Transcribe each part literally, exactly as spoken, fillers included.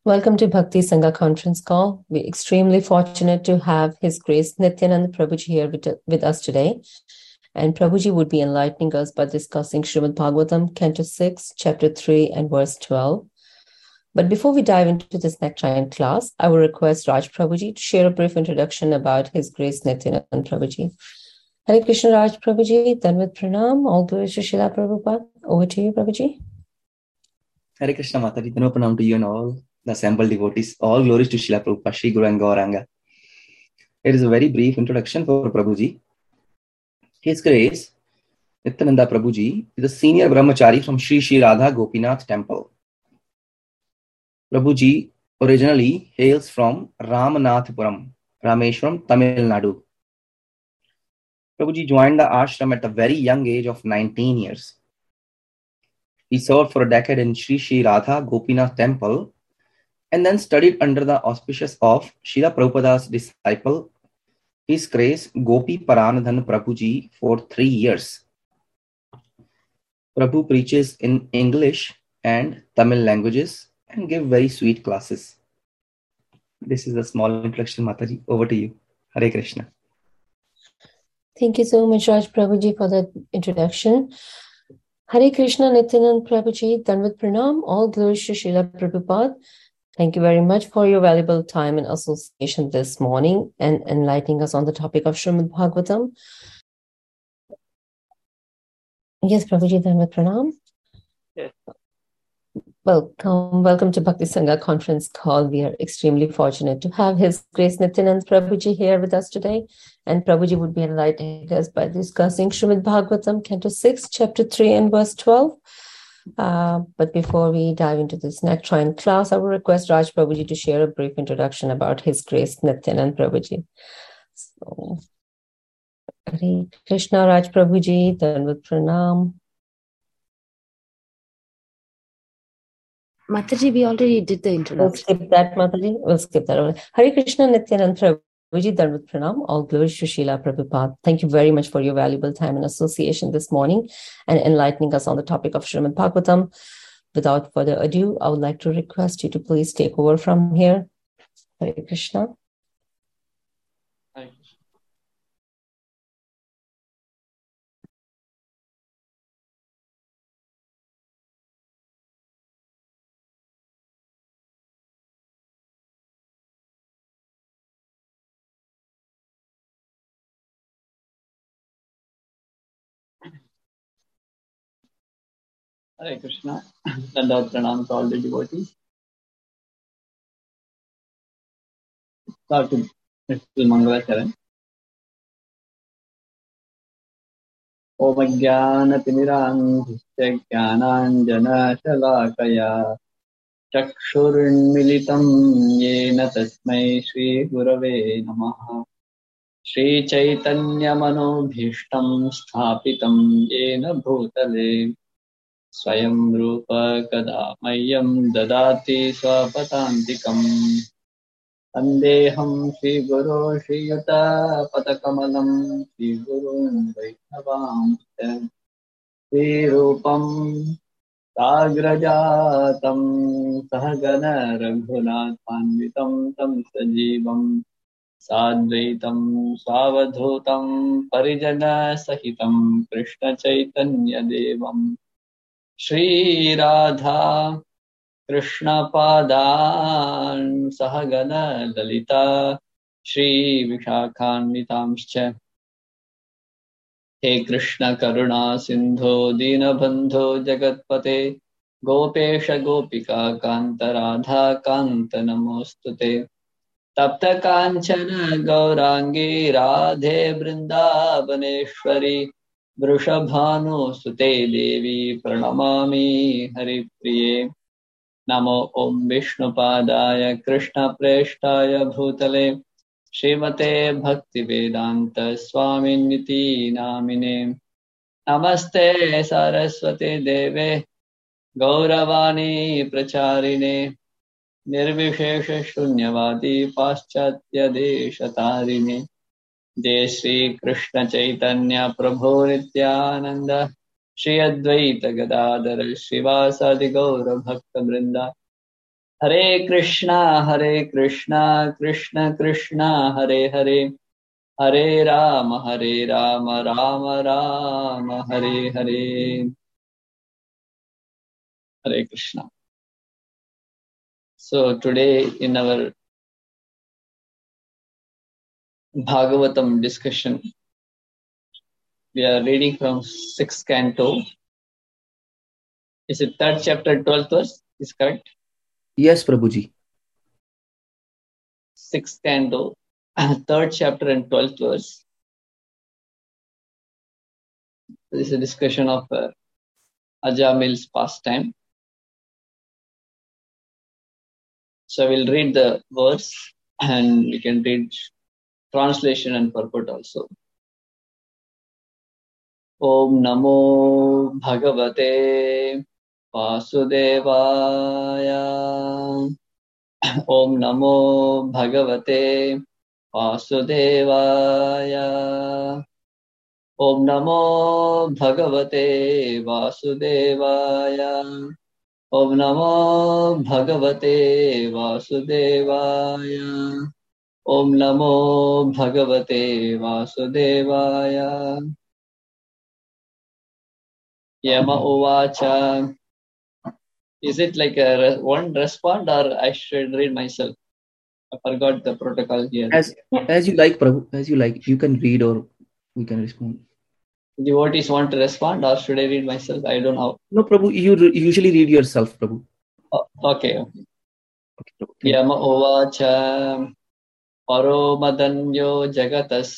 Welcome to Bhakti Sangha conference call. We're extremely fortunate to have His Grace Nityanand Prabhuji here with, with us today. And Prabhuji would be enlightening us by discussing Srimad Bhagavatam, Canto six, Chapter three, and verse twelve. But before we dive into this nectarine class, I will request Raj Prabhuji to share a brief introduction about His Grace Nityanand Prabhuji. Hare Krishna Raj Prabhuji, Danvat Pranam, all glories to Srila Prabhupada. Over to you, Prabhuji. Hare Krishna Mataji, Danvat Pranam to you and all the assembled devotees. All glories to Srila Prabhupada, Shri Guru and Gauranga. It is a very brief introduction for Prabhuji. His Grace Nityananda Prabhuji is a senior brahmachari from Sri Sri Radha Gopinath Temple. Prabhuji originally hails from Ramanathapuram, Rameshwaram, Tamil Nadu. Prabhuji joined the ashram at a very young age of nineteen years. He served for a decade in Sri Sri Radha Gopinath Temple and then studied under the auspices of Srila Prabhupada's disciple, His Grace Gopi Paranadhan Prabhuji, for three years. Prabhu preaches in English and Tamil languages and gives very sweet classes. This is a small introduction, Mataji. Over to you. Hare Krishna. Thank you so much, Raj Prabhuji, for that introduction. Hare Krishna Nityanand Prabhuji, Danvat Pranam, all glories to Srila Prabhupada. Thank you very much for your valuable time and association this morning and enlightening us on the topic of Srimad Bhagavatam. Yes, Prabhuji, Danvat Pranam. Yes. Welcome, welcome to Bhakti Sangha conference call. We are extremely fortunate to have His Grace Nityanand Prabhuji here with us today. And Prabhuji would be enlightening us by discussing Srimad Bhagavatam, Canto six, Chapter three, and verse twelve. Uh, but before we dive into this nectarine class, I will request Raj Prabhuji to share a brief introduction about His Grace Nityanand Prabhuji. So, Hare Krishna Raj Prabhuji, Danvat Pranam. Mataji, we already did the introduction. We'll skip that, Mataji. We'll skip that. Hare Krishna Nityanand Prabhuji, Danvat Pranam, all glories to Srila Prabhupada. Thank you very much for your valuable time and association this morning and enlightening us on the topic of Srimad Bhagavatam. Without further ado, I would like to request you to please take over from here. Hare Krishna. Hare Krishna. Hare Krishna. Dandavat Pranam to all the devotees. Start with Little Mangalacharan. Om Jnana Timirandhasya Jnananjana Shalakaya Chakshurunmilitam Yena Tasmai Shri Gurave Namaha Shri Chaitanya Manobhishtam Sthapitam Yena Bhutale Swayam Rupa Kadamayam Dadati Swapatantikam Andeham Shri Guru Shri Yuta Padakamalam Shri Guru Vaishnavam Shri Rupam Sagrajatam Sahagana Raghunathanvitam Tam Sajivam Sadvaitam Savadhutam Parijana Sahitam Krishna Chaitanya Devam Shri Radha Krishna Padan Sahagana Lalita Shri Vishakhanvitamscha He Krishna Karuna Sindho Dinabandho Jagatpate Gopesha Gopika Kanta Radha Kanta Namostute Tapta Kanchana Gaurangi Radhe Vrindavaneshwari Vrishabhanu Sute Devi Pranamami Hari Priye Namo Om Vishnu Padaya Krishna Preshtaya Bhutale Srimate Bhakti Vedanta Swami Niti Namine Namaste Saraswati Deve Gauravani Pracharine Nirvishesha Shunyavadi Paschatya Deshatarine Jai Shri Krishna Chaitanya Prabhu Nityananda Shri Advaita Gadadhara Shivasadi Gaura Bhakta Vrinda Hare Krishna, Hare Krishna, Krishna Krishna, Hare Hare, Hare Rama, Hare Rama, Rama Rama, Hare Hare. Hare Krishna. So today in our Bhagavatam discussion, we are reading from sixth canto. Is it third chapter, twelfth verse? Is correct? Yes, Prabhuji. Sixth canto, third chapter and twelfth verse. This is a discussion of uh, Ajamil's pastime. So I will read the verse and we can read translation and purport also. Om Namo Bhagavate Vasudevaya. Om Namo Bhagavate Vasudevaya. Om Namo Bhagavate Vasudevaya. Om Namo Bhagavate Vasudevaya. Om Namo Bhagavate Vasudevaya. Yama Uvacha. Is it like a re- one respond or I should read myself? I forgot the protocol here. As as you like, Prabhu. As you like. You can read or we can respond. Devotees want to respond or should I read myself? I don't know. No, Prabhu. You re- usually read yourself, Prabhu. Oh, okay. Okay. Okay, Prabhu. Thank you. Yama Uvacha. Paro Madanyo Jagatas.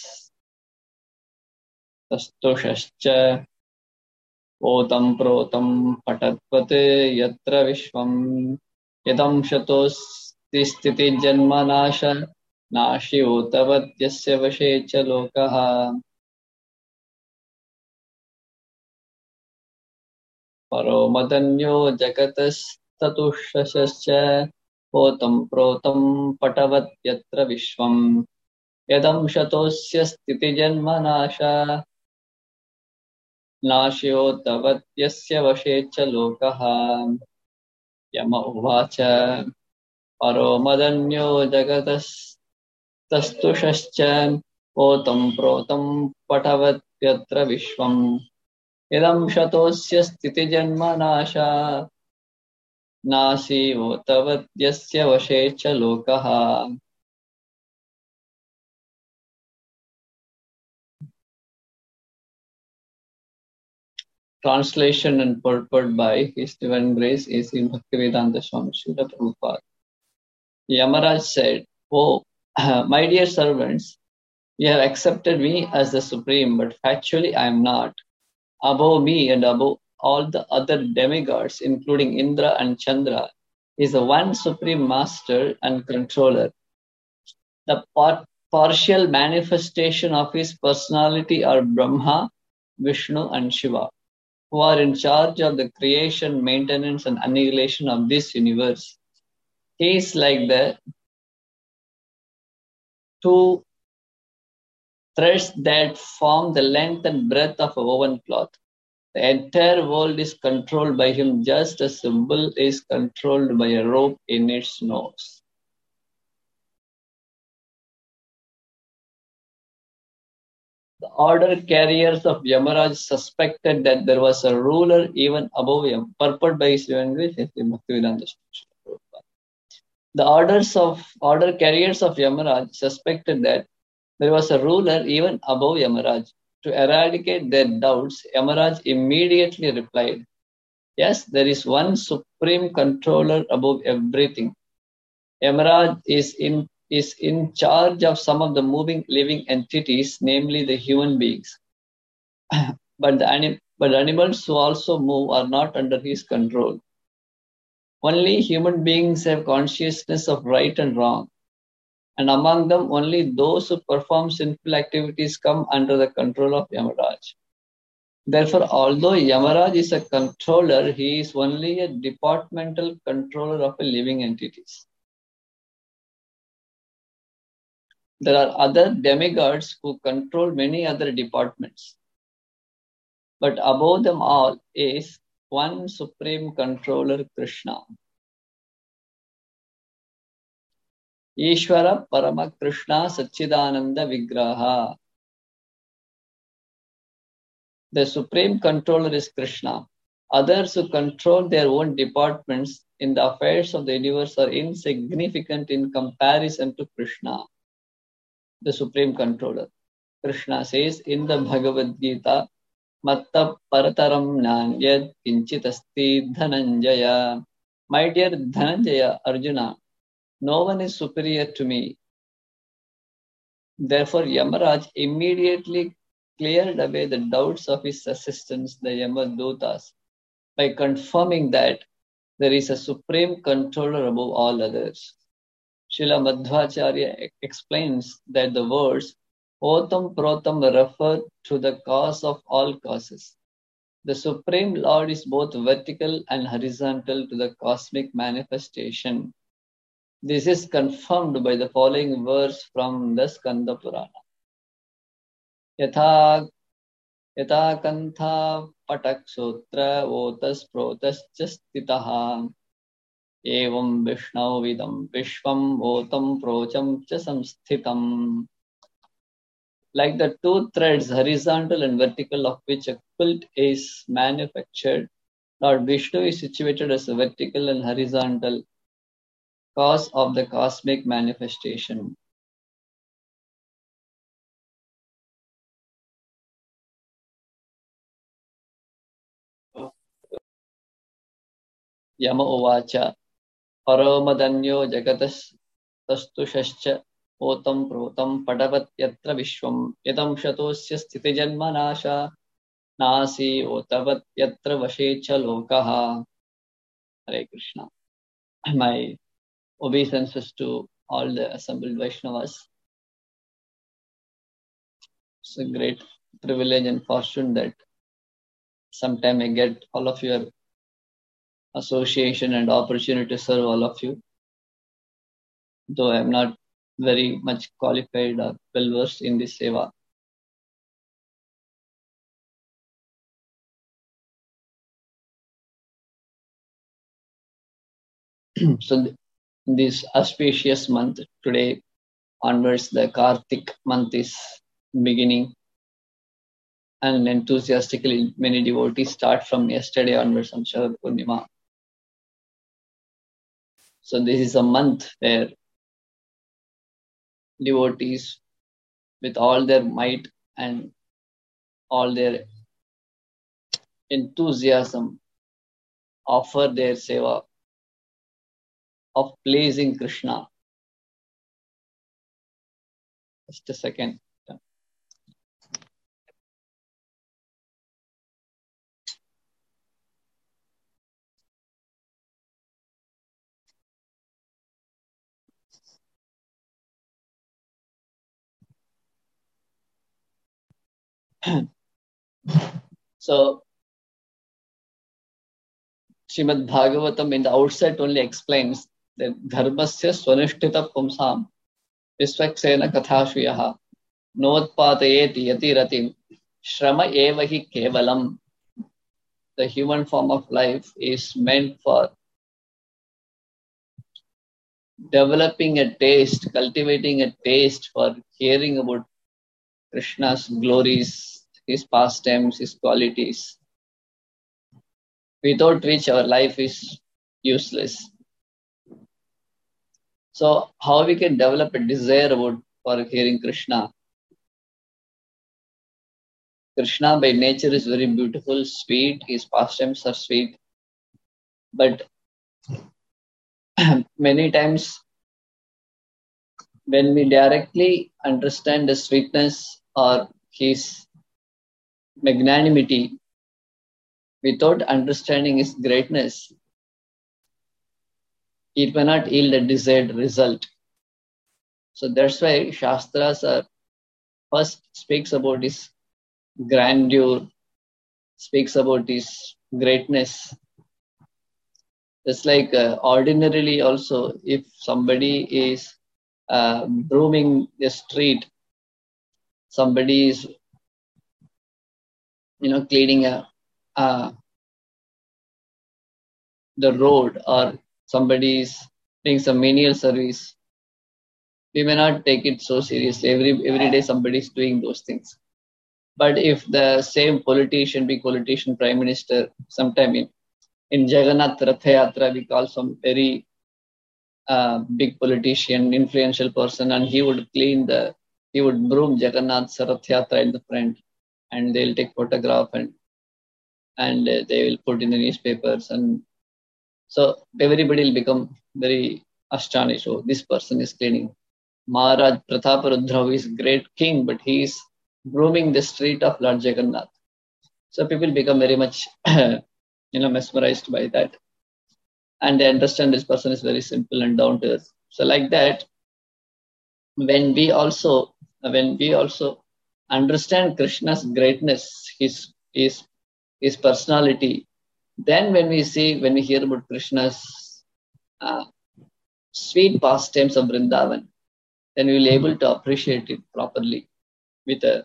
Tastoshascha. Otam Protam Patatpate Yatra Vishwam. Yadam Shatos Tisthiti Janmanasha. Nashi Otavat Yasya Vashecha Lokaha. Paro Madanyo Jagatas Tatushascha. Otam Protam Patavat Yatra Vishwam. Yadam Shatosya Sthiti Janmanasha. Nashyo Tavat Yasya Vashecha Lokaha. Yama Uvacha. Paro Madanyo Jagatas Tastushascha. Otam Protam Patavat Yatra Vishwam. Yadam Shatosya Sthiti Janmanasha. Nasi Otavat Yasya Vashecha Lokaha. Translation and purport by His Divine Grace A C Bhaktivedanta Swami Srila Prabhupada. Yamaraj said, "Oh, my dear servants, you have accepted me as the Supreme, but factually I am not. Above me and above all the other demigods, including Indra and Chandra, is the one Supreme Master and Controller. The par- partial manifestation of his personality are Brahma, Vishnu, and Shiva, who are in charge of the creation, maintenance, and annihilation of this universe. He is like the two threads that form the length and breadth of a woven cloth. The entire world is controlled by him just as a bull is controlled by a rope in its nose." The order carriers of Yamaraj suspected that there was a ruler even above him. Purport by His Divine Grace, Bhaktivedanta Swami. The orders of order carriers of Yamaraj suspected that there was a ruler even above Yamaraj. To eradicate their doubts, Yamaraj immediately replied, "Yes, there is one supreme controller above everything. Yamaraj is in is in charge of some of the moving living entities, namely the human beings. but the anim- but animals who also move are not under his control. Only human beings have consciousness of right and wrong, and among them only those who perform sinful activities come under the control of Yamaraj. Therefore, although Yamaraj is a controller, he is only a departmental controller of a living entities. There are other demigods who control many other departments, but above them all is one supreme controller, Krishna. Ishvara Parama Krishna Satchidananda Vigraha. The supreme controller is Krishna. Others who control their own departments in the affairs of the universe are insignificant in comparison to Krishna, the supreme controller. Krishna says in the Bhagavad Gita, Matta Parataram Nanyad Kinchitasti Dhananjaya. My dear Dhananjaya, Arjuna, no one is superior to me. Therefore, Yamaraj immediately cleared away the doubts of his assistants, the Yamadutas, by confirming that there is a supreme controller above all others. Srila Madhvacharya explains that the words Otam Protam refer to the cause of all causes. The Supreme Lord is both vertical and horizontal to the cosmic manifestation. This is confirmed by the following verse from the Skanda Purana. Yatha Yatha Kantha Patak Sutra Otas Protas Chastitaha Evam Vishnau Vidam Vishwam Otam Procham Cha Samsthitam. Like the two threads, horizontal and vertical, of which a quilt is manufactured, Lord Vishnu is situated as a vertical and horizontal cause of the cosmic manifestation. Yama Uvacha Paramadhanyo Jagatas Tastushascha Otam Protam Padavat Yatra Vishwam Yadam Shatosya Sthiti Janma Nasha Nasi Otavat Yatra Vashecha Lokaha. Hare Krishna. My obeisances to all the assembled Vaishnavas. It's a great privilege and fortune that sometime I get all of your association and opportunity to serve all of you. Though I am not very much qualified or well versed in this seva. So th- this auspicious month, today onwards, the Kartik month is beginning, and enthusiastically many devotees start from yesterday onwards on Sharad Purnima. So this is a month where devotees with all their might and all their enthusiasm offer their seva of pleasing Krishna. Just a second. So Srimad Bhagavatam in the outset only explains that dharmasya swanishtita pumsam visvaksena kathashuyaha notpatayeti yatiratim shrama evahi kevalam. The human form of life is meant for developing a taste, cultivating a taste for hearing about Krishna's glories, his pastimes, his qualities, without which our life is useless. So how we can develop a desire about for hearing Krishna? Krishna by nature is very beautiful, sweet, his pastimes are sweet. But many times when we directly understand the sweetness or his magnanimity without understanding his greatness, it may not yield a desired result. So that's why Shastras are first speaks about his grandeur, speaks about his greatness. It's like uh, ordinarily also, if somebody is uh, brooming the street, somebody is, you know, cleaning a, uh, the road, or somebody is doing some menial service, we may not take it so seriously. Every every day somebody is doing those things. But if the same politician, big politician, prime minister, sometime in, in Jagannath Ratha Yatra, we call some very uh, big politician, influential person, and he would clean the, he would broom Jagannath's Rath Yatra in the front, and they'll take photograph and and uh, they will put in the newspapers, and so everybody will become very astonished. Oh, this person is cleaning. Maharaj Prataparudra is great king, but he is brooming the street of Lord Jagannath. So people become very much, you know, mesmerized by that, and they understand this person is very simple and down to earth. So like that, when we also, when we also understand Krishna's greatness, his his his personality, then when we see, when we hear about Krishna's uh, sweet pastimes of Vrindavan, then we will be able to appreciate it properly with a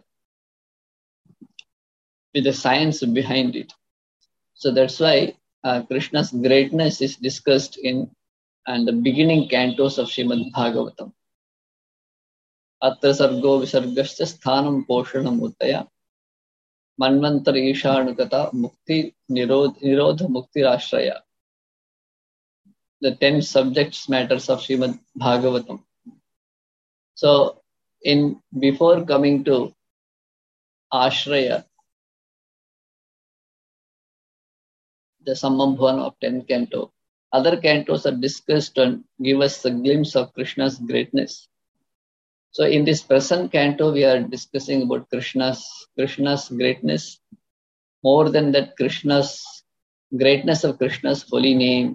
with the science behind it. So that's why uh, Krishna's greatness is discussed in and the beginning cantos of Srimad Bhagavatam. Atra sargo visargascha sthanam poshanam uttaya manvantar ishanukata mukti nirodha, nirodha mukti rashraya. The ten subjects matters of Srimad Bhagavatam. So in before coming to Ashraya, the Sammam Bhuvan of tenth canto, other cantos are discussed and give us a glimpse of Krishna's greatness. So in this present canto, we are discussing about Krishna's Krishna's greatness. More than that, Krishna's greatness of Krishna's holy name.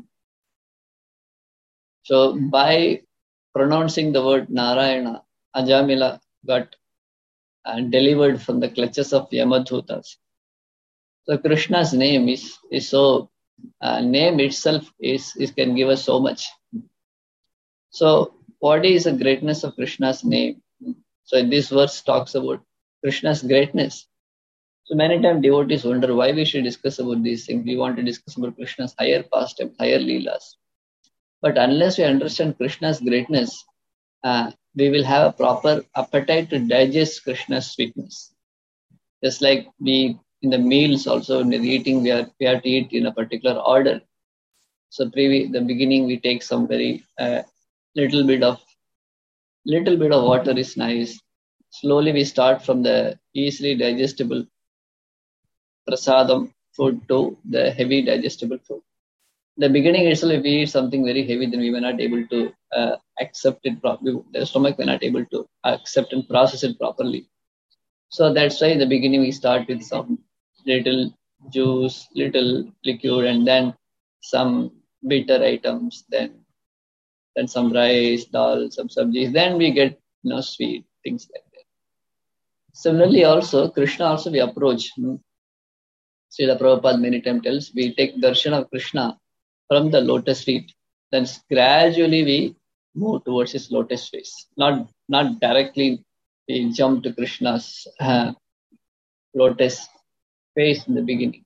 So by pronouncing the word Narayana, Ajamila got uh, delivered from the clutches of Yamadhutas. So Krishna's name is, is so, uh, name itself is, is can give us so much. So what is the greatness of Krishna's name? So this verse talks about Krishna's greatness. So many times devotees wonder why we should discuss about these things. We want to discuss about Krishna's higher pastime, higher leelas. But unless we understand Krishna's greatness, uh, we will have a proper appetite to digest Krishna's sweetness. Just like we in the meals also, in the eating, we, are, we have to eat in a particular order. So pre the beginning we take some very uh, little bit of little bit of water is nice. Slowly we start from the easily digestible prasadam food to the heavy digestible food. The beginning itself, if we eat something very heavy, then we may not able to uh, accept it properly. The stomach may not able to accept and process it properly. So that's why in the beginning we start with some little juice, little liquid, and then some bitter items, then then some rice, dal, some sabjis. Then we get, you know, sweet things like that. Similarly, also Krishna also we approach. Hmm? Srila Prabhupada many times tells we take darshan of Krishna from the lotus feet. Then gradually we move towards his lotus face. Not not directly we jump to Krishna's uh, lotus face in the beginning.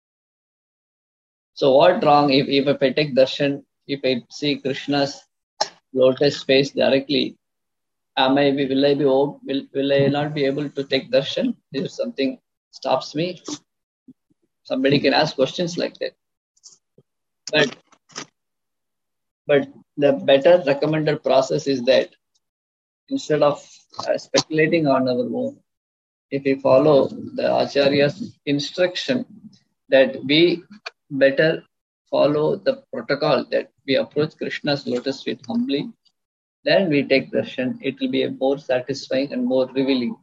So what wrong if, if, if I take darshan, if I see Krishna's lotus face directly, am I, will I be, will, will I not be able to take darshan? If something stops me, somebody can ask questions like that. But, but the better recommended process is that instead of uh, speculating on our own, if we follow the Acharya's instruction that we better follow the protocol, that we approach Krishna's lotus feet humbly, then we take darshan, it will be a more satisfying and more revealing.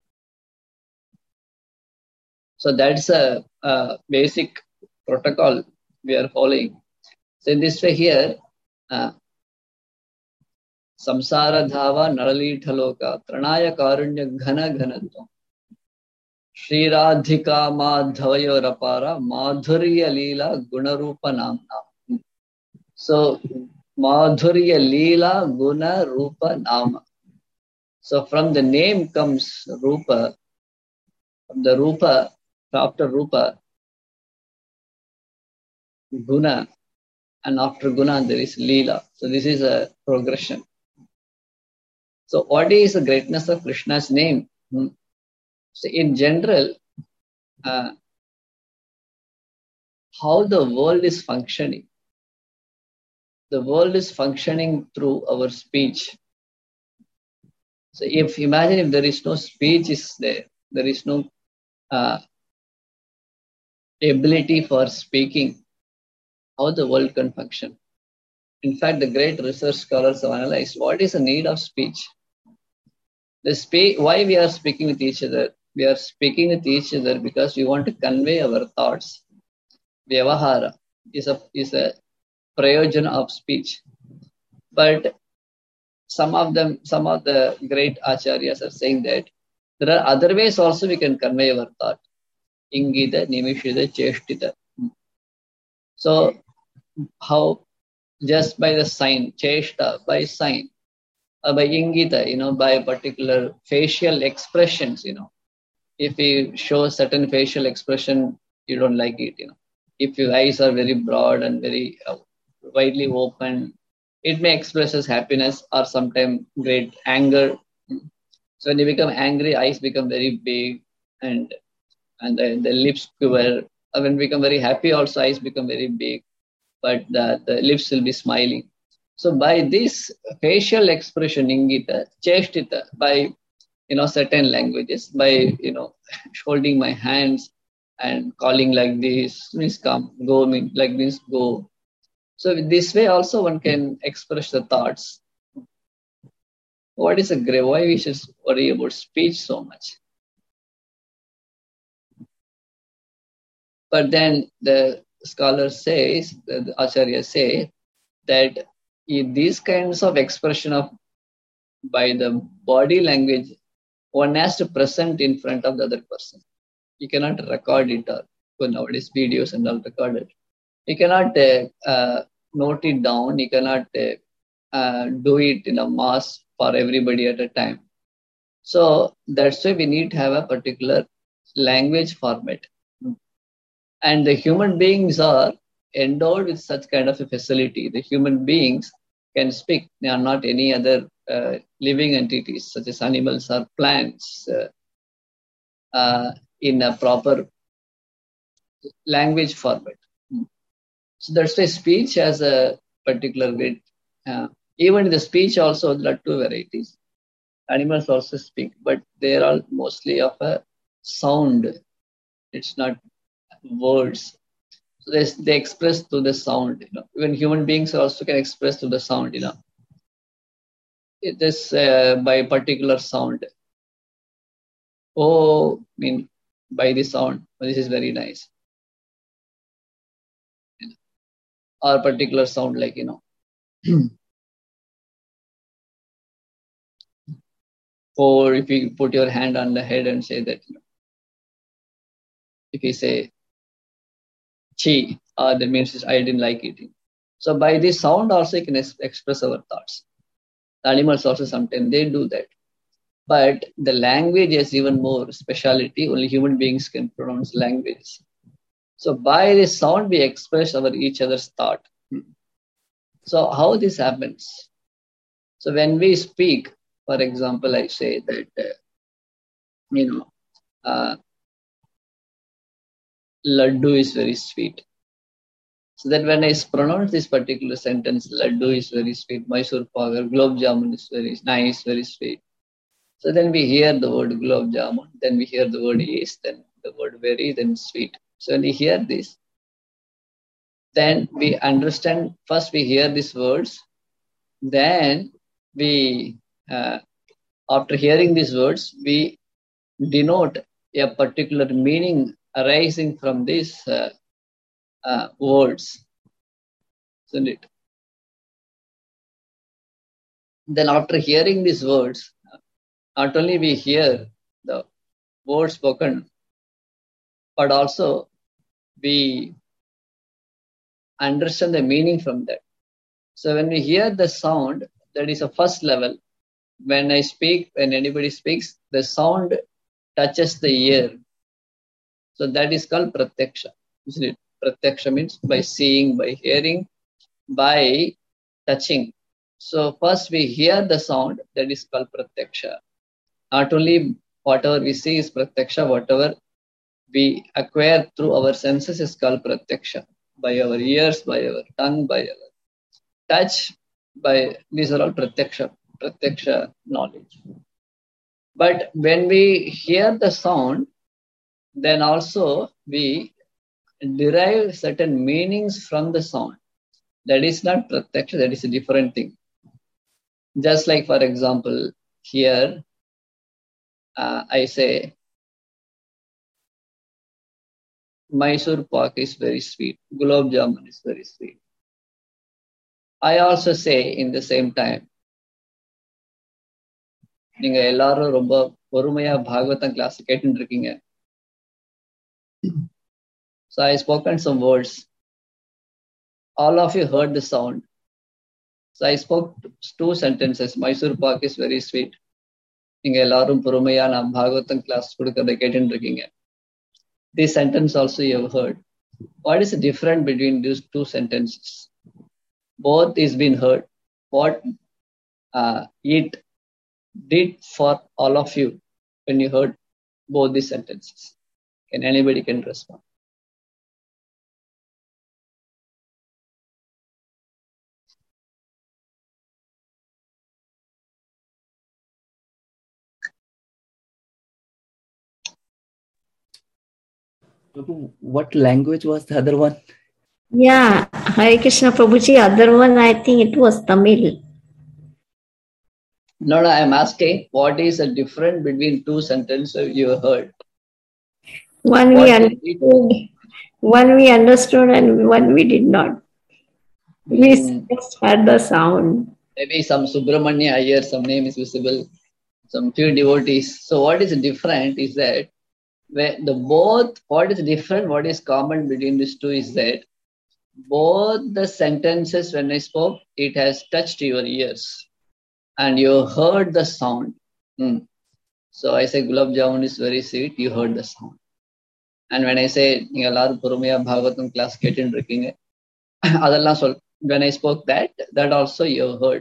So that's a, a basic protocol we are following. So in this way here, uh, samsara dhava narali thaloka pranaya karunya ghana ghanatva Shri Radhika Madhavayo Rapara Madhurya Leela Gunarupa Namna. So Madhurya Leela Guna Rupa Nama. So from the name comes Rupa. From the Rupa, after Rupa, Guna, and after Guna there is Leela. So this is a progression. So what is the greatness of Krishna's name? Hmm. So in general, uh, how the world is functioning. The world is functioning through our speech. So if imagine if there is no speech is there, there is no uh, ability for speaking, how the world can function. In fact, the great research scholars have analyzed what is the need of speech. The spe- why we are speaking with each other? We are speaking with each other because we want to convey our thoughts. Vyavahara is a is a prayojana of speech. But some of them, some of the great acharyas are saying that there are other ways also we can convey our thought. Ingita, nimishita, cheshtita. So how just by the sign, cheshta, by sign, or by ingita, you know, by particular facial expressions, you know. If you show certain facial expression, you don't like it, you know. If your eyes are very broad and very uh, widely open, it may express as happiness or sometimes great anger. So when you become angry, eyes become very big and and the, the lips quiver. Or when we become very happy, also eyes become very big, but the, the lips will be smiling. So by this facial expression, ingita, cheshtita, by you know certain languages, by you know holding my hands and calling like this means come, go means like means go. So this way also one can express the thoughts. What is a great? Why we should worry about speech so much? But then the scholars says, the Acharya say that in these kinds of expression of by the body language, one has to present in front of the other person. You cannot record it or well, nowadays videos and all recorded. You cannot uh, uh, note it down. You cannot uh, uh, do it in a mass for everybody at a time. So that's why we need to have a particular language format. And the human beings are endowed with such kind of a facility. The human beings can speak. They are not any other uh, living entities such as animals or plants uh, uh, in a proper language format. So that's why speech has a particular weight. Uh, even in the speech also there are two varieties. Animals also speak, but they are all mostly of a sound. It's not words. So they, they express through the sound. You know, even human beings also can express through the sound. You know, it is uh, by a particular sound. Oh, I mean by the sound. Oh, this is very nice. You know, or particular sound like you know. Or if you put your hand on the head and say that, you know, if you say chi, uh, that means I didn't like it. So by this sound also you can ex- express our thoughts. The animals also sometimes they do that. But the language is even more speciality. Only human beings can pronounce language. So by this sound we express our each other's thought. So how this happens? So when we speak, for example, I say that, uh, you know, uh, laddu is very sweet. So that when I pronounce this particular sentence, laddu is very sweet, Mysore pak or gulab jamun is very nice, very sweet. So then we hear the word gulab jamun, then we hear the word is, then the word very, then sweet. So when we hear this, then we understand, first we hear these words, then we, uh, after hearing these words, we denote a particular meaning arising from these uh, uh, words. Isn't it? Then after hearing these words, not only we hear the words spoken, but also we understand the meaning from that. So when we hear the sound, that is a first level. When I speak, when anybody speaks, the sound touches the ear. So that is called pratyaksha. Isn't it? Pratyaksha means by seeing, by hearing, by touching. So first we hear the sound, that is called pratyaksha. Not only whatever we see is pratyaksha, whatever we acquire through our senses is called pratyaksha. By our ears, by our tongue, by our touch, by these are all pratyaksha, pratyaksha knowledge. But when we hear the sound, then also we derive certain meanings from the sound. That is not pratyaksha, that is a different thing. Just like, for example, here uh, I say, Mysore pak is very sweet, gulab jamun is very sweet. I also say in the same time, நீங்க எல்லாரும் ரொம்ப பொறுமையா Bhagavatam class கேட்டுட்டு இருக்கீங்க. So I spoken some words. All of you heard the sound. So I spoke two sentences. Mysore pak is very sweet. நீங்க எல்லாரும் பொறுமையா நான் பாகவதம் கிளாஸ் கொடுக்கறத கேட்டுட்டு இருக்கீங்க. This sentence also you have heard. What is the difference between these two sentences? Both is been heard. What uh, it did for all of you when you heard both these sentences? Can anybody can respond? What language was the other one? Yeah, Hare Krishna Prabhuji, other one I think it was Tamil. No, no, I'm asking what is the difference between two sentences you heard? One What we did understood, one we understood and one we did not. We Hmm. just heard the sound. Maybe some Subramanya Iyer, some name is visible, some few devotees. So what is different is that where the both, what is different, what is common between these two is that both the sentences when I spoke, it has touched your ears and you heard the sound. Hmm. So I say gulab jamun is very sweet, you heard the sound. And when I say நீங்க எல்லாரும் பொறுமையா Bhagavatam class கேட்டுட்டு இருக்கீங்க, அதெல்லாம் சொல், when I spoke that, that also you heard.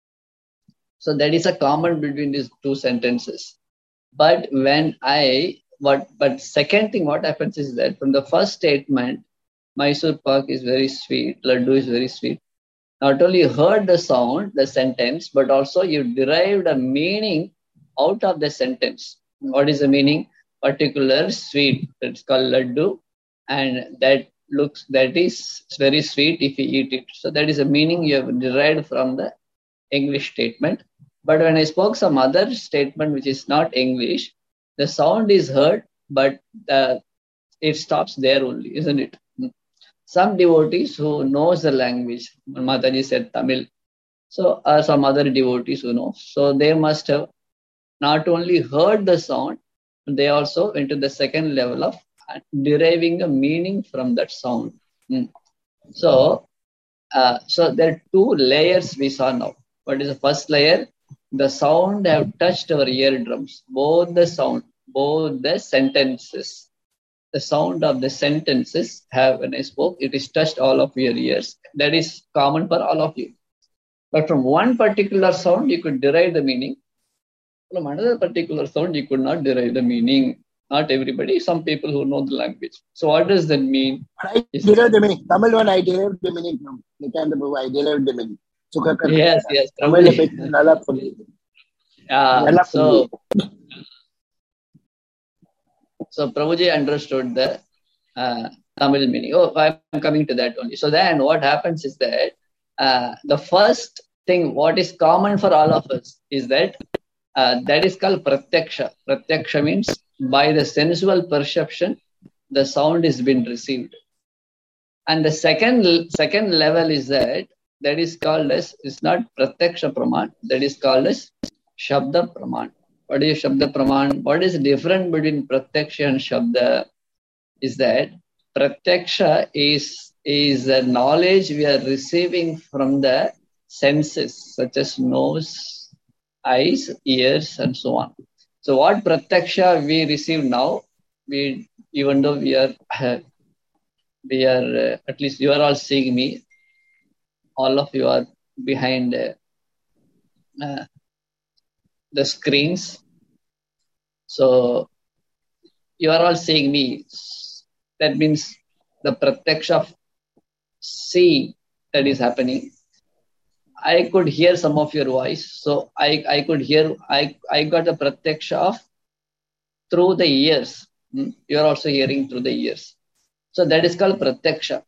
So that is a common between these two sentences. But when I, what, but second thing what happens is that from the first statement, Mysore pak is very sweet, laddu is very sweet. Not only you heard the sound, the sentence, but also you derived a meaning out of the sentence. What is the meaning? Particular sweet, it's called laddu, and that looks, that is very sweet if you eat it. So that is a meaning you have derived from the English statement. But when I spoke some other statement which is not English, the sound is heard, but the, it stops there only, isn't it? Some devotees who knows the language, Mataji said Tamil, so are some other devotees who know. So they must have not only heard the sound, they also went to the second level of deriving a meaning from that sound. Hmm. So, uh, so there are two layers we saw now. What is the first layer? The sound have touched our eardrums. Both the sound, both the sentences, the sound of the sentences have, when I spoke, it is touched all of your ears. That is common for all of you. But from one particular sound, you could derive the meaning. From another particular sound, you could not derive the meaning. Not everybody, some people who know the language. So what does that mean? I derived the meaning. Tamil one, I derived the meaning from Nityananda Prabhu. I derived the meaning. Yes, yes. Tamil nalla puriyudhu. Yeah. So, so Prabhuji understood the uh, Tamil meaning. Oh, I'm coming to that only. So then what happens is that uh, the first thing, what is common for all of us is that uh, that is called pratyaksha. Pratyaksha means by the sensual perception, the sound is been received. And the second second level is that that is called as, it's not pratyaksha praman, that is called as shabda praman. What is shabda praman? What is different between pratyaksha and shabda is that pratyaksha is is a knowledge we are receiving from the senses such as nose, eyes, ears, and so on. So what pratyaksha we receive now, we, even though we are uh, we are uh, at least you are all seeing me, all of you are behind uh, uh, the screens. So you are all seeing me. That means the pratyaksha of seeing that is happening. I could hear some of your voice. So I, I could hear, I, I got the pratyaksha of through the ears. You are also hearing through the ears. So that is called pratyaksha.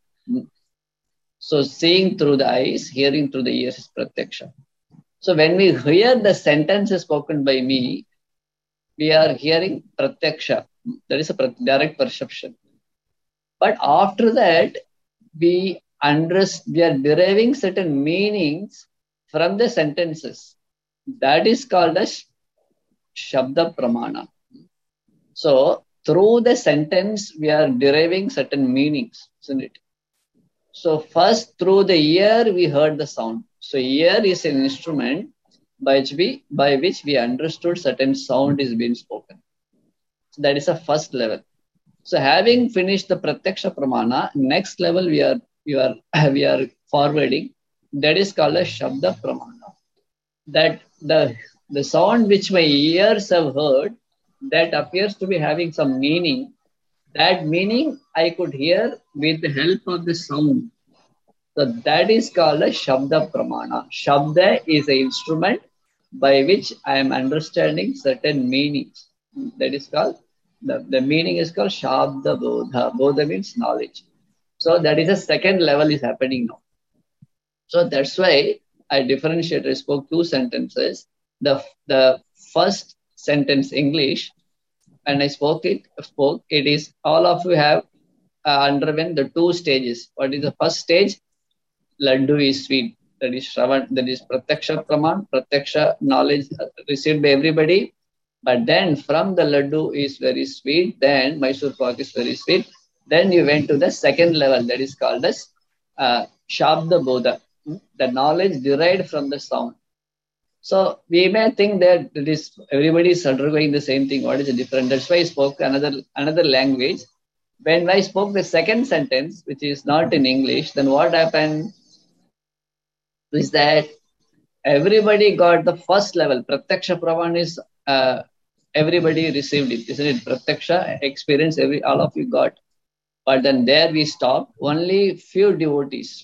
So seeing through the eyes, hearing through the ears is pratyaksha. So when we hear the sentences spoken by me, we are hearing pratyaksha. That is a direct perception. But after that, we understand, we are deriving certain meanings from the sentences. That is called as Shabda Pramana. So through the sentence, we are deriving certain meanings, isn't it? So first, through the ear, we heard the sound. So ear is an instrument by which we, by which we understood certain sound is being spoken. So that is a first level. So having finished the Pratyaksha Pramana, next level we are, we are, we are forwarding. That is called a Shabda Pramana. That the, the sound which my ears have heard, that appears to be having some meaning. That meaning I could hear with the help of the sound. So that is called a Shabda Pramana. Shabda is an instrument by which I am understanding certain meanings. That is called, the, the meaning is called Shabda Bodha. Bodha means knowledge. So that is a second level is happening now. So that's why I differentiated, I spoke two sentences. The, the first sentence English, and I spoke it, spoke, it is all of you have uh, underwent the two stages. What is the first stage? Laddu is sweet. That is Shravan, that is Pratyaksha Praman, Pratyaksha knowledge received by everybody. But then from the Laddu is very sweet, then Mysore Pak is very sweet. Then you went to the second level, that is called as uh, Shabda Bodha, the knowledge derived from the sound. So we may think that it is everybody is undergoing the same thing. What is the difference? That's why I spoke another another language. When I spoke the second sentence, which is not in English, then what happened is that everybody got the first level. Pratyaksha Praman is uh, everybody received it, isn't it? Pratyaksha experience, every all of you got. But then there we stopped. Only few devotees,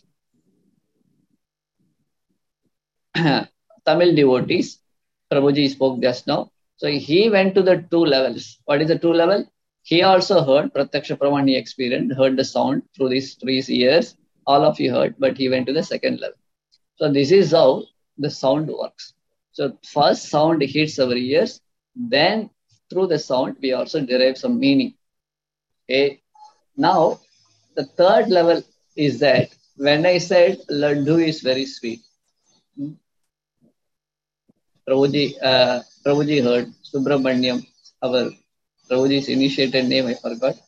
Tamil devotees, Prabhuji spoke just now. So he went to the two levels. What is the two level? He also heard Pratyaksha Praman, he experienced, heard the sound through these three years. All of you heard, but he went to the second level. So this is how the sound works. So first sound hits our ears, then through the sound we also derive some meaning. Okay. Now the third level is that when I said Laddu is very sweet, hmm? Prabhuji, uh, Prabhuji heard Subramanyam, our Prabhuji's initiated name, I forgot.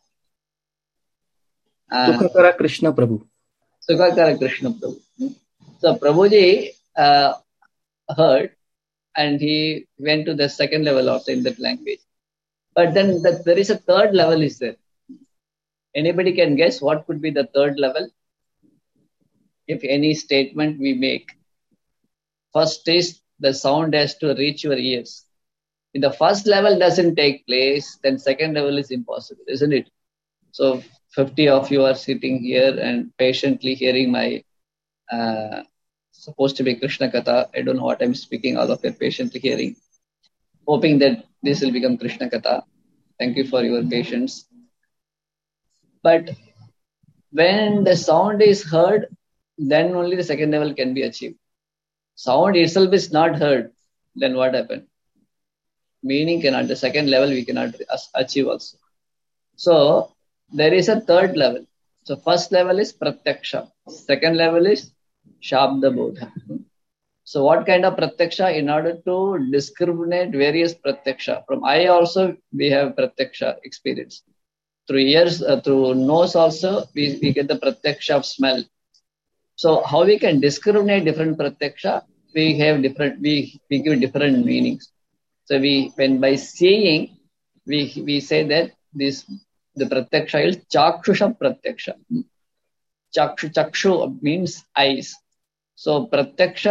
Uh, Sukhakara Krishna Prabhu. Sukhakara Krishna Prabhu. Hmm? So Prabhuji uh, heard and he went to the second level also in that language. But then the, there is a third level is there. Anybody can guess what could be the third level? If any statement we make. First is the sound has to reach your ears. If the first level doesn't take place, then second level is impossible, isn't it? So fifty of you are sitting here and patiently hearing my uh, supposed to be Krishna Katha. I don't know what I'm speaking, all of you patiently hearing. Hoping that this will become Krishna Katha. Thank you for your patience. But when the sound is heard, then only the second level can be achieved. Sound itself is not heard, then what happened? Meaning cannot, the second level we cannot achieve also. So there is a third level. So first level is Pratyaksha. Second level is Shabda Bodha. So what kind of Pratyaksha? In order to discriminate various Pratyaksha. From eye also we have Pratyaksha experience. Through ears, uh, through nose also we, we get the Pratyaksha of smell. So how we can discriminate different Pratyaksha? We have different, we, we give different meanings. So we, when by seeing, we, we say that this, the Pratyaksha is Chakshusha Pratyaksha. Chakshu, Chakshu means eyes. So Pratyaksha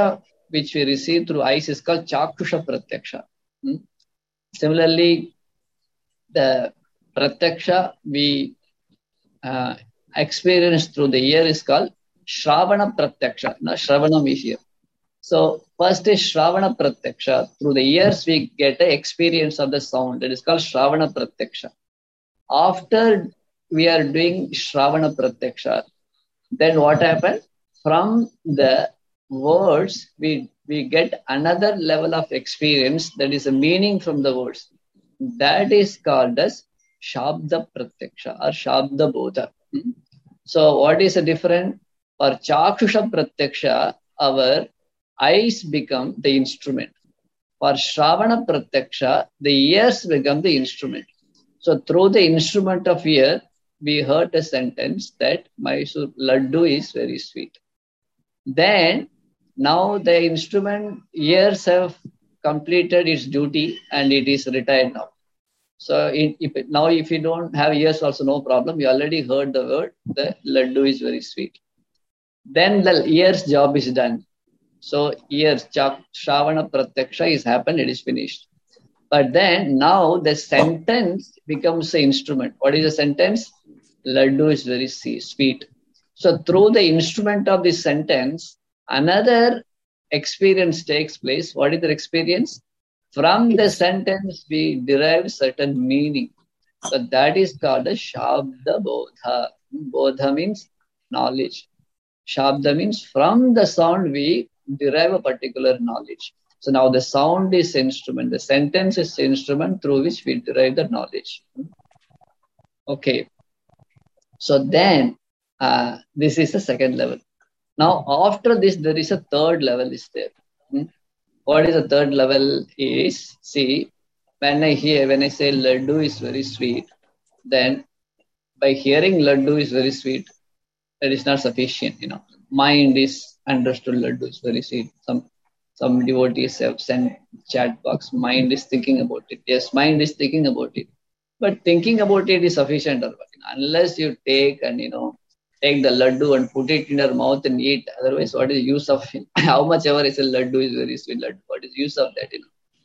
which we receive through eyes is called Chaksha Pratyaksha. Hmm? Similarly, the Pratyaksha we uh, experience through the ear is called Shravana Pratyaksha. Now, Shravanam is here. So, first is Shravana Pratyaksha. Through the ears, we get an experience of the sound. That is called Shravana Pratyaksha. After we are doing Shravana Pratyaksha, then what happens? From the words, we, we get another level of experience, that is a meaning from the words. That is called as Shabda Pratyaksha or Shabda Bodha. Hmm? So, what is the difference? For Chakshusha Pratyaksha, our eyes become the instrument. For Shravana Pratyaksha, the ears become the instrument. So, through the instrument of ear, we heard a sentence that Mysore Laddu is very sweet. Then, now the instrument ears have completed its duty and it is retired now. So, in, if it, now if you don't have ears also no problem, you already heard the word, the Laddu is very sweet. Then the ears job is done. So, ears, Chak, Shravana Pratyaksha is happened, it is finished. But then now the sentence becomes the instrument. What is the sentence? Laddu is very sweet. So through the instrument of this sentence, another experience takes place. What is the experience? From the sentence, we derive certain meaning. So that is called a Shabda Bodha. Bodha means knowledge. Shabda means from the sound we derive a particular knowledge. So now the sound is instrument, the sentence is the instrument through which we derive the knowledge. Okay. So then, uh, this is the second level. Now after this, there is a third level is there. Hmm? What is the third level is, see, when I hear, when I say Laddu is very sweet, then by hearing Laddu is very sweet, that is not sufficient, you know. Mind is understood Laddu is very sweet. Some Some devotees have sent chat box, mind is thinking about it. Yes, mind is thinking about it. But thinking about it is sufficient. Unless you take and, you know, take the laddu and put it in your mouth and eat. Otherwise, what is the use of it? How much ever is a laddu is very sweet laddu. What is the use of that, you know?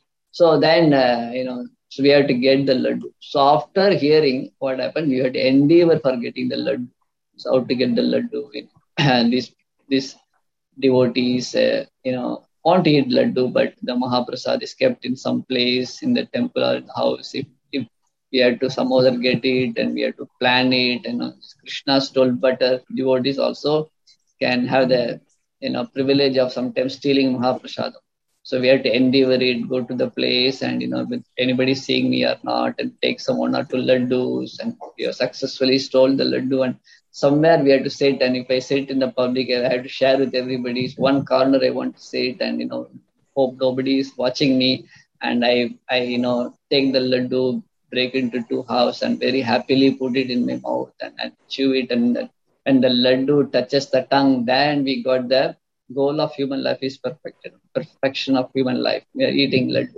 So then, uh, you know, so we have to get the laddu. So after hearing what happened, we have to endeavor for getting the laddu. So how to get the laddu? You know? And this, this devotees, uh, you know, want to eat laddu, but the Mahaprasad is kept in some place in the temple or in the house. If, if we have to some other get it and we have to plan it, and you know, Krishna stole butter, devotees also can have the, you know, privilege of sometimes stealing Mahaprasad. So we have to endeavor it, go to the place and, you know, with anybody seeing me or not, and take some one or two laddus, and we have successfully stole the laddu, and somewhere we have to sit, and if I sit in the public, I have to share with everybody. It's one corner I want to sit, and, you know, hope nobody is watching me, and I, I, you know, take the laddu, break into two halves, and very happily put it in my mouth and, and chew it, and the, when the laddu touches the tongue, then we got the goal of human life is perfected, perfection of human life. We are eating laddu.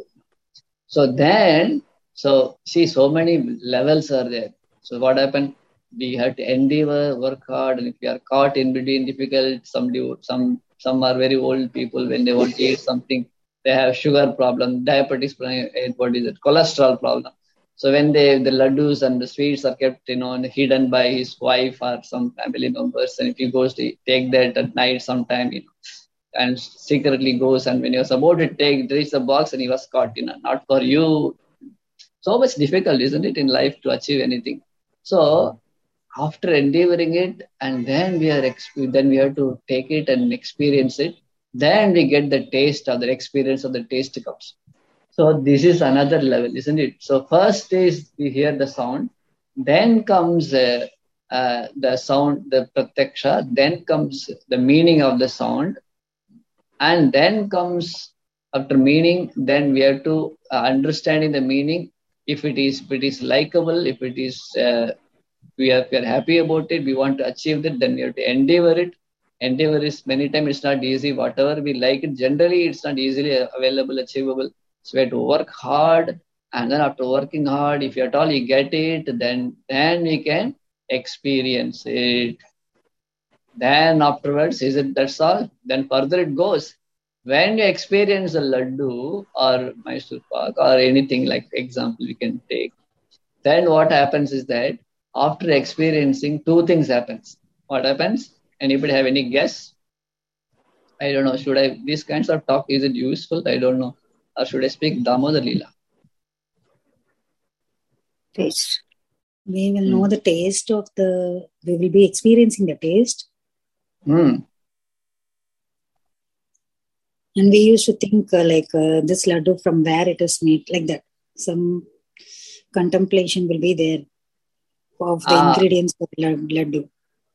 So then, so see, so many levels are there. So what happened? We have to endeavor, work hard, and if we are caught in between difficult, some some some are very old people, when they want to eat something, they have sugar problem, diabetes problem, what is it, cholesterol problem. So when they the laddus and the sweets are kept, you know, hidden by his wife or some family members, and if he goes to take that at night sometime, you know, and secretly goes, and when he was about to take, there is a box and he was caught, you know, not for you. So much difficult, isn't it, in life to achieve anything? So after endeavoring it, and then we are exp- then we have to take it and experience it, then we get the taste or the experience of the taste comes. So this is another level, isn't it? So first is we hear the sound, then comes uh, uh, the sound, the pratyaksha, then comes the meaning of the sound, and then comes after meaning, then we have to uh, understanding the meaning. If it is, if it is likable, if it is, uh, we are, we are happy about it, we want to achieve it, then we have to endeavor it. Endeavor is many times it's not easy. Whatever we like it, generally it's not easily available, achievable. So we have to work hard, and then after working hard, if at all you get it, then then we can experience it. Then afterwards, is it that's all? Then further it goes. when you experience a laddu or Mysore pak or anything like example we can take, then what happens is that after experiencing, two things happens. What happens? Anybody have any guess? I don't know. Should I, these kinds of talk, is it useful? I don't know. Or should I speak Damodar Leela? Taste. We will know the taste of the, we will be experiencing the taste. Hmm. And we used to think uh, like uh, this laddu from where it is made, like that. Some contemplation will be there of the Ah. ingredients of laddu.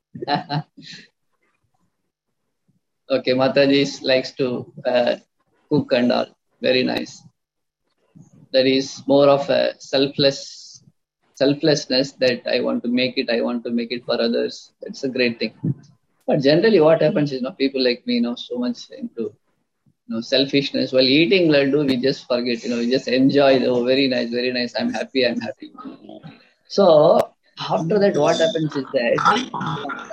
Okay, Mataji likes to uh, cook and all. Very nice. That is more of a selfless, selflessness that I want to make it, I want to make it for others. It's a great thing. But generally what happens is, you know, people like me, you know, so much into, you know, selfishness. While eating laddu, we just forget, you know, we just enjoy it. Oh, very nice, very nice. I'm happy, I'm happy. So after that, what happens is that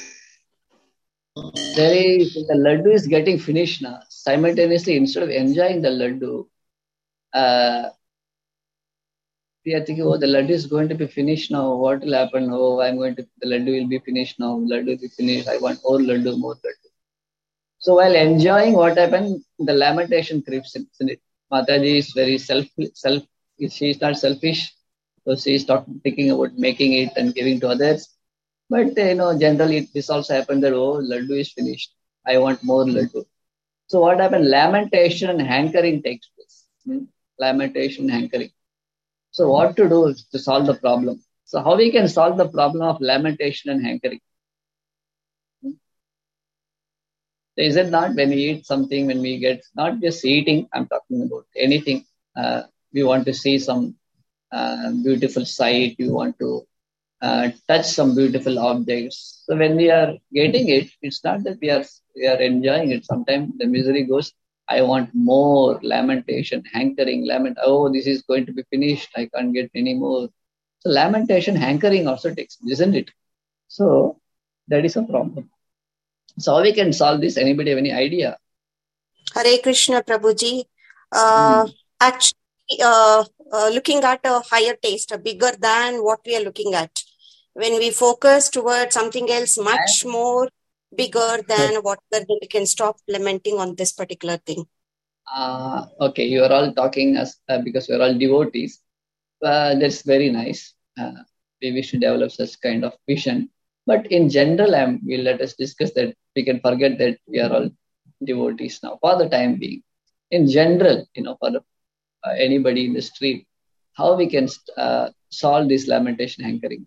there is, the laddu is getting finished now. Simultaneously, instead of enjoying the laddu, uh, we are thinking, oh, the laddu is going to be finished now. What will happen? Oh, I'm going to, the laddu will be finished now. Laddu will be finished. I want more laddu, more laddu. So while enjoying, what happened? The lamentation creeps in, isn't it? Mataji is very self, self, she is not selfish. So she is not thinking about making it and giving to others. But, you know, generally this also happened that, oh, laddu is finished. I want more laddu. So what happened? Lamentation and hankering takes place. Hmm? Lamentation, hankering. So what to do to solve the problem? So how we can solve the problem of lamentation and hankering? Hmm? Is it not when we eat something, when we get, not just eating, I'm talking about anything. Uh, we want to see some uh, beautiful sight. We want to uh, touch some beautiful objects. So when we are getting it, it's not that we are we are enjoying it. Sometimes the misery goes, I want more, lamentation, hankering, lament. Oh, this is going to be finished. I can't get any more. So lamentation, hankering also takes, isn't it? So that is a problem. So how we can solve this? Anybody have any idea? Hare Krishna, Prabhuji. Uh, Hmm. Actually, uh, uh, looking at a higher taste, a bigger than what we are looking at. When we focus towards something else much more bigger than what, then we can stop lamenting on this particular thing. Uh, okay, you are all talking as uh, because you are all devotees. Uh, that's very nice. Uh, we wish to develop such kind of vision. But in general, um, we'll let us discuss that. We can forget that we are all devotees now for the time being. In general, you know, for the, uh, anybody in the street, how we can uh, solve this lamentation hankering.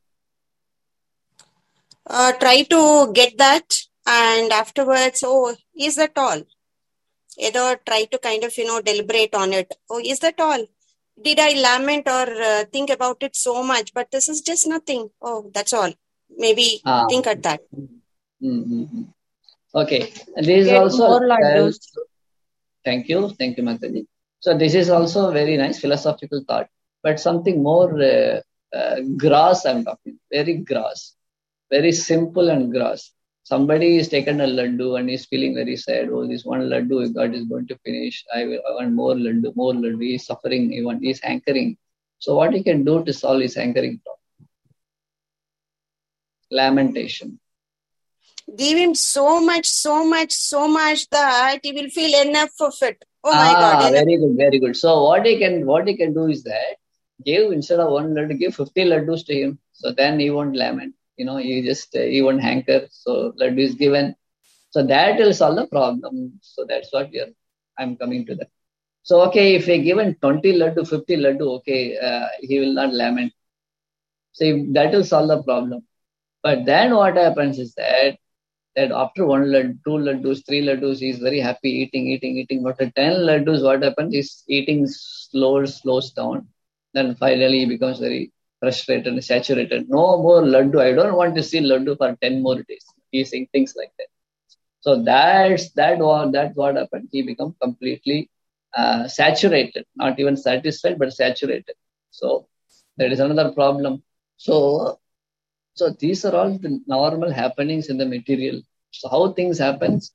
Uh, try to get that, and afterwards, oh, is that all? Either try to kind of, you know, deliberate on it. Oh, is that all? Did I lament or uh, think about it so much? But this is just nothing. Oh, that's all. Maybe Ah. think at that. Mm-hmm. Okay. And this is Get also. more laddus. Uh, thank you. Thank you, Mataji. So this is also a very nice philosophical thought, but something more uh, uh, gross I'm talking. Very gross. Very simple and gross. Somebody is taken a laddu and is feeling very sad. Oh, this one laddu God is going to finish. I, will, I want more laddu, more laddu. He is suffering. He, want, he is hankering. So what he can do to solve his hankering problem? Lamentation. Give him so much, so much, so much that he will feel enough of it. Oh ah, my God! Enough. Very good, very good. So what he can, what he can do is that give, instead of one laddu, give fifty laddus to him. So then he won't lament. You know, he just uh, he won't hanker. So laddu is given. So that will solve the problem. So that's what we are. I'm coming to that. So okay, if we given twenty laddu, fifty laddu, okay, uh, he will not lament. So if that will solve the problem. But then what happens is that that after one laddu, two laddus, three laddus, he is very happy eating, eating, eating. But at ten laddus, what happens is eating slows, slows down. Then finally he becomes very frustrated and saturated. No more laddu. I don't want to see laddu for ten more days. He's saying things like that. So that's that what that's what happened. He become completely uh, saturated, not even satisfied, but saturated. So that is another problem. So so these are all the normal happenings in the material. So how things happens?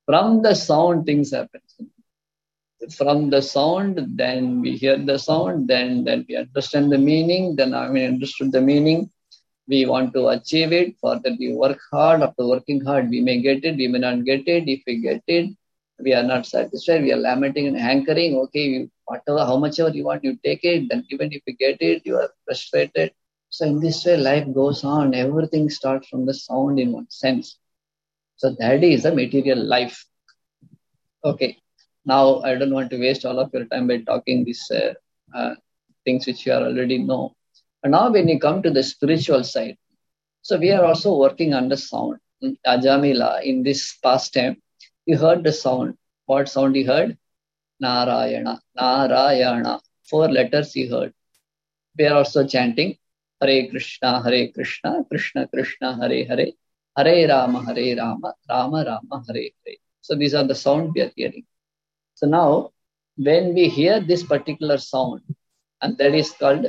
From the sound, things happen. From the sound, then we hear the sound, then, then we understand the meaning, then I mean understood the meaning. We want to achieve it. For that, we work hard. After working hard, we may get it, we may not get it. If we get it, we are not satisfied. We are lamenting and hankering. Okay, whatever, how much ever you want, you take it. Then even if you get it, you are frustrated. So in this way, life goes on. Everything starts from the sound in one sense. So that is a material life. Okay. Now, I don't want to waste all of your time by talking these uh, uh, things which you already know. And now when you come to the spiritual side, so we are also working under sound. Ajamila, in this past time, you heard the sound. What sound you heard? Narayana, Narayana. Four letters you heard. We are also chanting Hare Krishna, Hare Krishna, Krishna Krishna, Hare Hare, Hare Rama, Hare Rama, Rama Rama, Hare Hare. So these are the sound we are hearing. So now, when we hear this particular sound, and that is called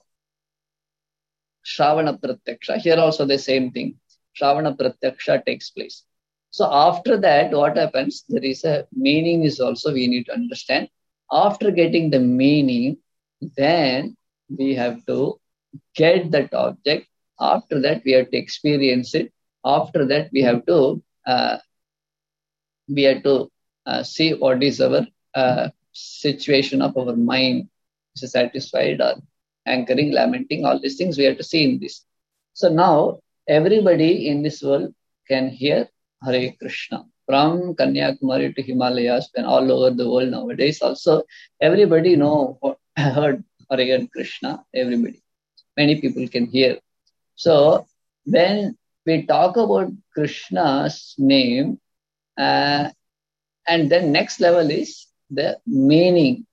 Shravana Pratyaksha, here also the same thing. Shravana Pratyaksha takes place. So after that, what happens? There is a meaning is also we need to understand. After getting the meaning, then we have to get that object. After that, we have to experience it. After that, we have to uh, we have to uh, see what is our uh, situation of our mind. Is it satisfied or anchoring, lamenting, all these things we have to see in this. So now everybody in this world can hear Hare Krishna. From Kanyakumari to Himalayas and all over the world nowadays also, everybody know, heard Hare Krishna, everybody. Many people can hear. So when we talk about Krishna's name, uh, and then next level is the meaning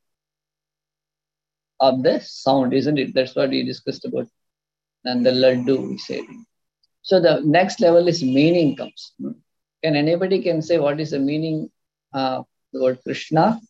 of the sound, isn't it? That's what we discussed about. And the laddu, we said. So the next level is meaning comes. Can anybody can say what is the meaning of the word Krishna?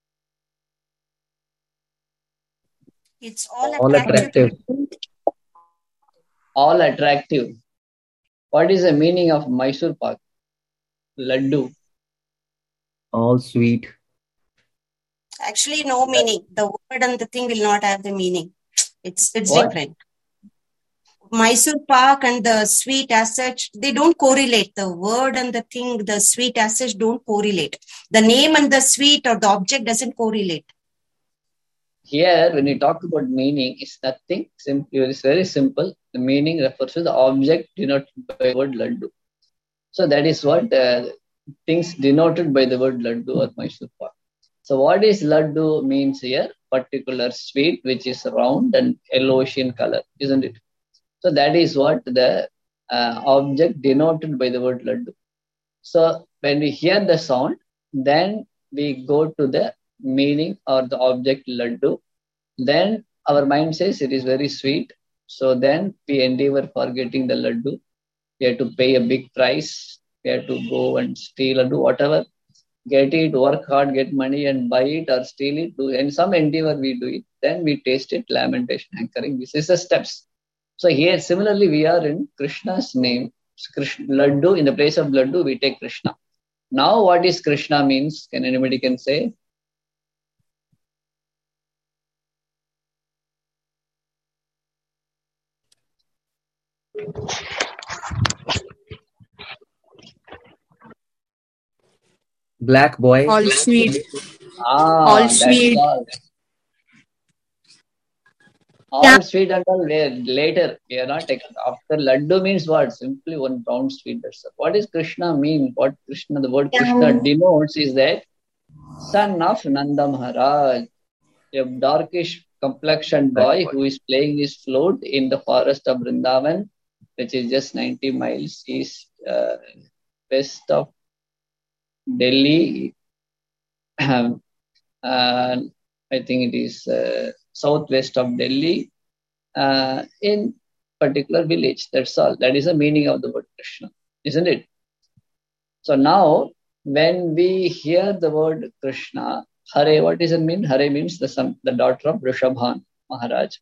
It's all, All attractive. attractive. All attractive. What is the meaning of Mysore Pak? Laddu. All sweet. Actually, no meaning. The word and the thing will not have the meaning. It's it's What? different. Mysore Pak and the sweet as such, they don't correlate. The word and the thing, the sweet as such don't correlate. The name and the sweet or the object doesn't correlate. Here, when we talk about meaning, it's nothing simple. It's very simple. The meaning refers to the object denoted by the word laddu. So that is what uh, things denoted by the word laddu or Mysore Pak. So what is laddu means here? Particular sweet which is round and yellowish in color, isn't it? So that is what the uh, object denoted by the word laddu. So when we hear the sound, then we go to the meaning or the object laddu. Then our mind says it is very sweet. So then we endeavor for getting the laddu. We have to pay a big price. We have to go and steal or do whatever. Get it, work hard, get money and buy it or steal it. Do and some endeavor we do it. Then we taste it, lamentation, anchoring. This is the steps. So here similarly we are in Krishna's name. Krishna, laddu, in the place of laddu we take Krishna. Now what is Krishna means? Can anybody can say? Black boy. All sweet. Ah, All that's sweet. all. All Yeah. sweet and all later. We are not taking after laddu means what? Simply one brown sweet. That's all. What does Krishna mean? What Krishna, the word Krishna denotes is that son of Nanda Maharaj, a darkish complexioned boy who is playing his flute in the forest of Vrindavan, which is just ninety miles east, uh, west of Delhi. uh, I think it is uh, southwest of Delhi, uh, in particular village. That's all. That is the meaning of the word Krishna, isn't it? So now, when we hear the word Krishna, Hare, what does it mean? Hare means the son, the daughter of Rishabhan Maharaj.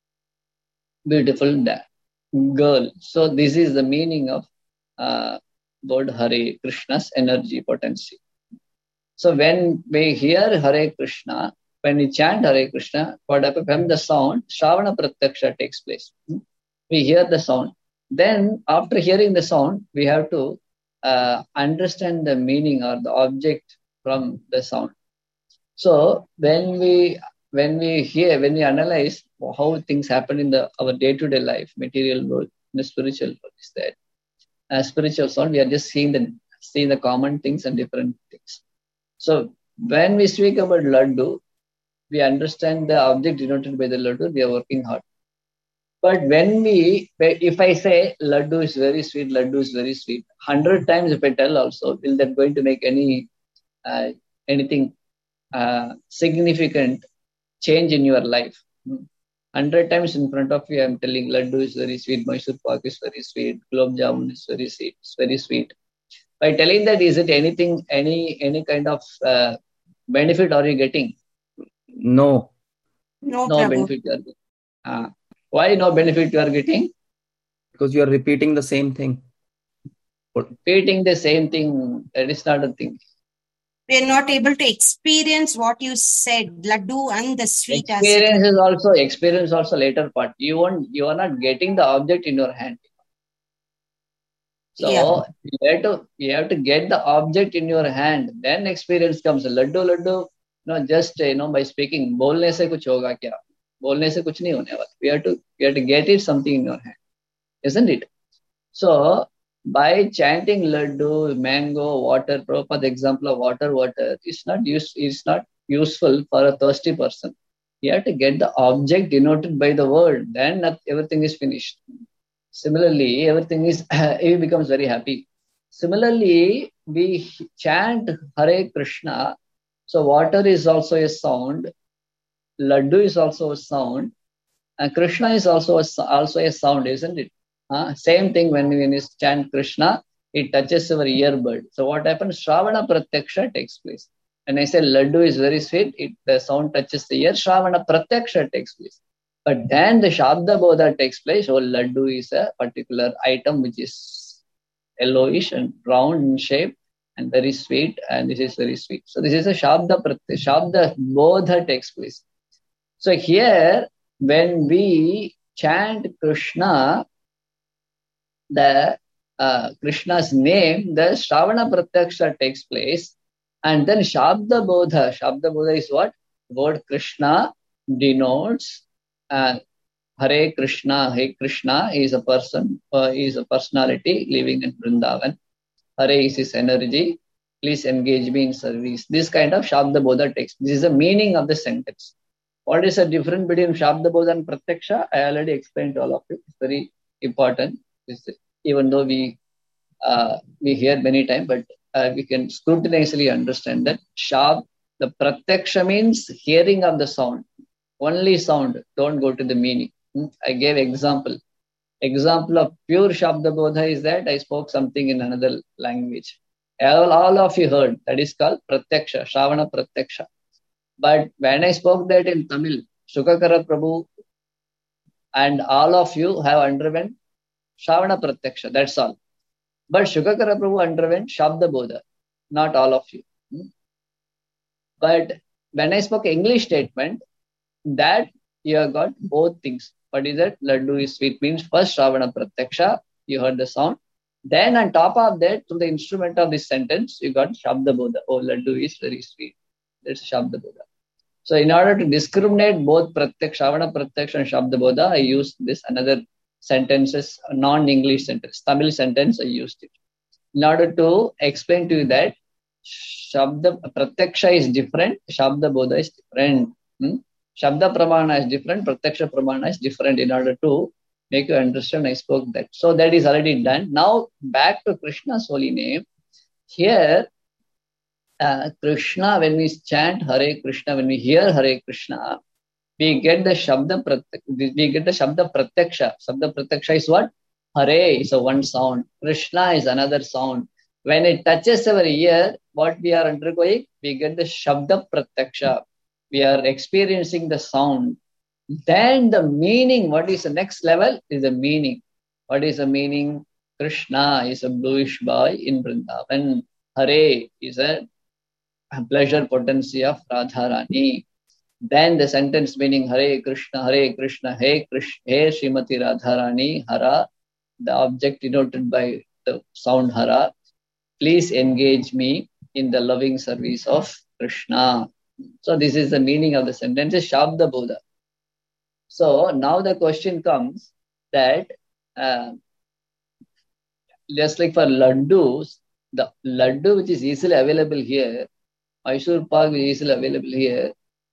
Beautiful girl. So this is the meaning of uh, word Hare, Krishna's energy, potency. So when we hear Hare Krishna, when we chant Hare Krishna, what happens? When the sound, Shravana Pratyaksha takes place. We hear the sound. Then after hearing the sound, we have to uh, understand the meaning or the object from the sound. So when we when we hear, when we analyze how things happen in the our day-to-day life, material world, the spiritual world is that uh, spiritual sound, we are just seeing the seeing the common things and different things. So when we speak about laddu, we understand the object denoted by the laddu, we are working hard. But when we, if I say laddu is very sweet, laddu is very sweet, hundred times if I tell also, will that going to make any uh, anything uh, significant change in your life? Hundred times in front of you, I am telling laddu is very sweet, Mysore pak is very sweet, gulab jamun is very sweet, it's very sweet. By telling that, is it anything, any any kind of uh, benefit are you getting? No. No, No Prabhu. benefit you are getting. Uh, why no benefit you are getting? Because you are repeating the same thing. Repeating the same thing, that is not a thing. We are not able to experience what you said, laddu and the sweet. Experience is also experience also later part. You won't, you are not getting the object in your hand. So Yeah. you have to you have to get the object in your hand. Then experience comes. Laddu laddu, no, just you know by speaking. बोलने से कुछ होगा क्या? बोलने से कुछ नहीं होने वाला. We have to we have to get it something in your hand, isn't it? So by chanting laddu, mango, water, proper example of water, water is not use is not useful for a thirsty person. You have to get the object denoted by the word. Then everything is finished. Similarly, everything is, he becomes very happy. Similarly, we chant Hare Krishna. So water is also a sound. Laddu is also a sound. And Krishna is also a, also a sound, isn't it? Uh, same thing when we, when we chant Krishna, it touches our earbud. So what happens? Shravana Pratyaksha takes place. When I say Laddu is very sweet, it, the sound touches the ear. Shravana Pratyaksha takes place. But then the Shabda Bodha takes place. So laddu is a particular item which is yellowish and round in shape and very sweet, and this is very sweet. So this is a Shabda Pratya, Shabda Bodha takes place. So here, when we chant Krishna, the uh, Krishna's name, the Shravana Pratyaksha takes place, and then Shabda Bodha. Shabda Bodha is what? Word Krishna denotes Uh, Hare Krishna, Hare Krishna is a person, uh, is a personality living in Vrindavan. Hare is his energy. Please engage me in service. This kind of Shabda Bodha text. This is the meaning of the sentence. What is the difference between Shabda Bodha and Pratyaksha? I already explained to all of you. It's very important. It's, even though we uh, we hear many times, but uh, we can scrutinizingly understand that Shab, the Pratyaksha means hearing of the sound. Only sound, don't go to the meaning. I gave example. Example of pure Shabda Bodha is that I spoke something in another language. All, all of you heard. That is called Pratyaksha, Shravana Pratyaksha. But when I spoke that in Tamil, Shukakara Prabhu and all of you have underwent Shravana Pratyaksha. That's all. But Shukakara Prabhu underwent Shabda Bodha. Not all of you. But when I spoke English statement, that you have got both things. What is that? Laddu is sweet means first Shravana Pratyaksha, you heard the sound. Then on top of that, through the instrument of this sentence, you got Shabda Bodha. Oh, Laddu is very sweet. That's Shabda Bodha. So in order to discriminate both Pratyaksha, Shravana Pratyaksha and Shabda Bodha, I used this another sentences, non-English sentence, Tamil sentence, I used it. In order to explain to you that Shabda Pratyaksha is different, Shabda Bodha is different. Hmm? Shabda Pramana is different, Pratyaksha Pramana is different, in order to make you understand I spoke that. So that is already done. Now back to Krishna's holy name. Here, uh, Krishna, when we chant Hare Krishna, when we hear Hare Krishna, we get the Shabda Pratyaksha, we get the Shabda Pratyaksha. Shabda Pratyaksha is what? Hare is a one sound. Krishna is another sound. When it touches our ear, what we are undergoing, we get the Shabda Pratyaksha. We are experiencing the sound. Then the meaning, what is the next level is the meaning. What is the meaning? Krishna is a bluish boy in Vrindavan. Hare is a pleasure potency of Radharani. Then the sentence meaning Hare Krishna, Hare Krishna, Hey Krishna, Hey Srimati Radharani, Hara, the object denoted by the sound Hara. Please engage me in the loving service of Krishna. So this is the meaning of the sentence, is Shabda Bodha. So now the question comes that uh, just like for laddus, the laddu which is easily available here, Mysore Pak is easily available here,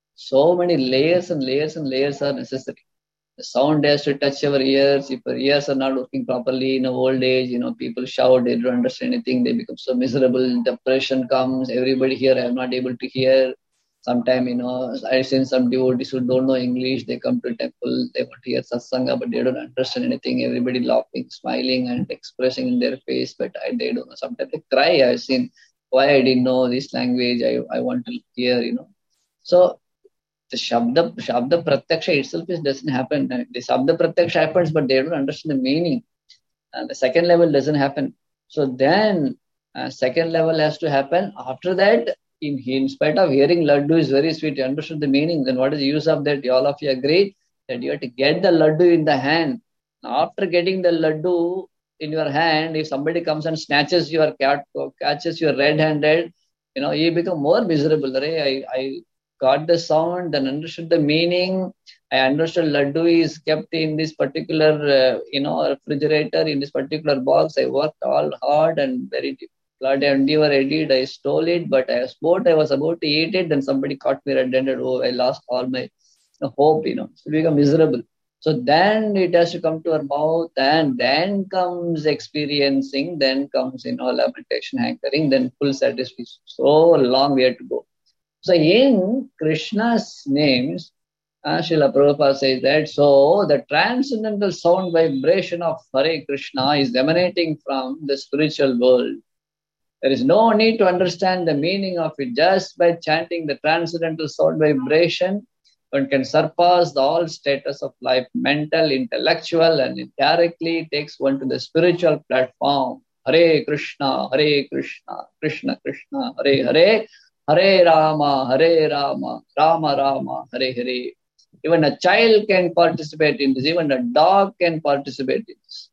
so many layers and layers and layers are necessary. The sound has to touch our ears. If our ears are not working properly in old age, you know, people shout, they don't understand anything, they become so miserable, depression comes, everybody here, I am not able to hear. Sometimes, you know, I've seen some devotees who don't know English, they come to a temple, they want to hear satsanga, but they don't understand anything. Everybody laughing, smiling, and expressing in their face, but I, they don't know. Sometimes they cry. I've seen, why I didn't know this language, I, I want to hear, you know. So, the Shabda, Shabda Pratyaksha itself is, doesn't happen. The Shabda Pratyaksha happens, but they don't understand the meaning. And the second level doesn't happen. So then, uh, second level has to happen. After that, in, in spite of hearing laddu is very sweet, you understood the meaning, then what is the use of that? All of you agree that you have to get the laddu in the hand. After getting the laddu in your hand, if somebody comes and snatches your cat, catches your red-handed, you know, you become more miserable. I, I got the sound, then understood the meaning. I understood laddu is kept in this particular, uh, you know, refrigerator, in this particular box. I worked all hard and very blood endeavor I did. I stole it, but I was, I was about to eat it. Then somebody caught me red-handed. Oh, I lost all my hope, you know. So we become miserable. So then it has to come to our mouth, and then comes experiencing, then comes, you know, lamentation, hankering, then full satisfaction. So long we have to go. So in Krishna's names, uh, Srila Prabhupada says that, so the transcendental sound vibration of Hare Krishna is emanating from the spiritual world. There is no need to understand the meaning of it. Just by chanting the transcendental sound vibration, one can surpass the all status of life, mental, intellectual, and it directly takes one to the spiritual platform. Hare Krishna, Hare Krishna, Krishna Krishna, Hare Hare, Hare Rama, Hare Rama, Rama Rama, Hare Hare. Even a child can participate in this. Even a dog can participate in this.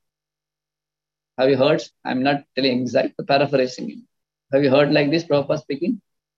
Have you heard? I'm not telling exact, but paraphrasing it. Have you heard like this, Prabhupada speaking?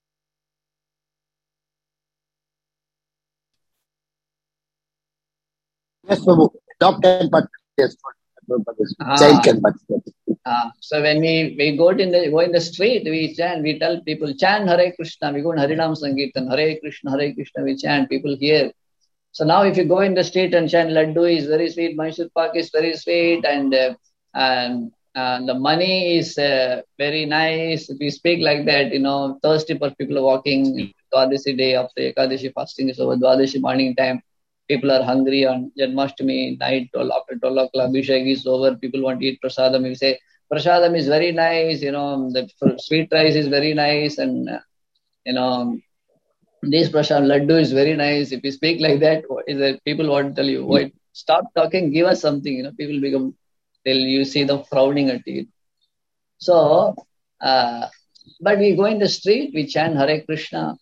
Yes, Prabhu. Dog can participate. Ah. Child can participate. Ah. So when we, we go in the go in the street, we chant, we tell people, chant Hare Krishna. We go in Harinam Sankirtan, Hare Krishna, Hare Krishna, we chant, people hear. So now if you go in the street and chant, laddu is very sweet, Mysore Pak is very sweet, and uh, and and the money is uh, very nice. If we speak like that, you know, thirsty for people walking, Dwadashi day after Ekadashi fasting is over, Dwadashi morning time, people are hungry on Janmashtami night, after twelve o'clock, Abhishek is over, people want to eat prasadam. We say, prasadam is very nice, you know, the sweet rice is very nice, and, uh, you know, this prasadam laddu is very nice. If you speak like that, what is that? People want to tell you, wait, stop talking, give us something, you know, people become, till you see them frowning at you. So, uh, but we go in the street, we chant Hare Krishna.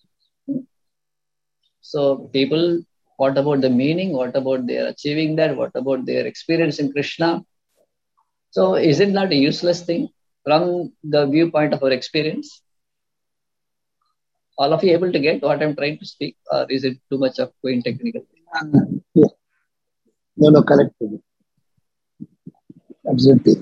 So people, what about the meaning? What about their achieving that? What about their experience in Krishna? So is it not a useless thing from the viewpoint of our experience? All of you able to get what I'm trying to speak, or is it too much of going technical? Uh, yeah. No, no, correct. Absolutely.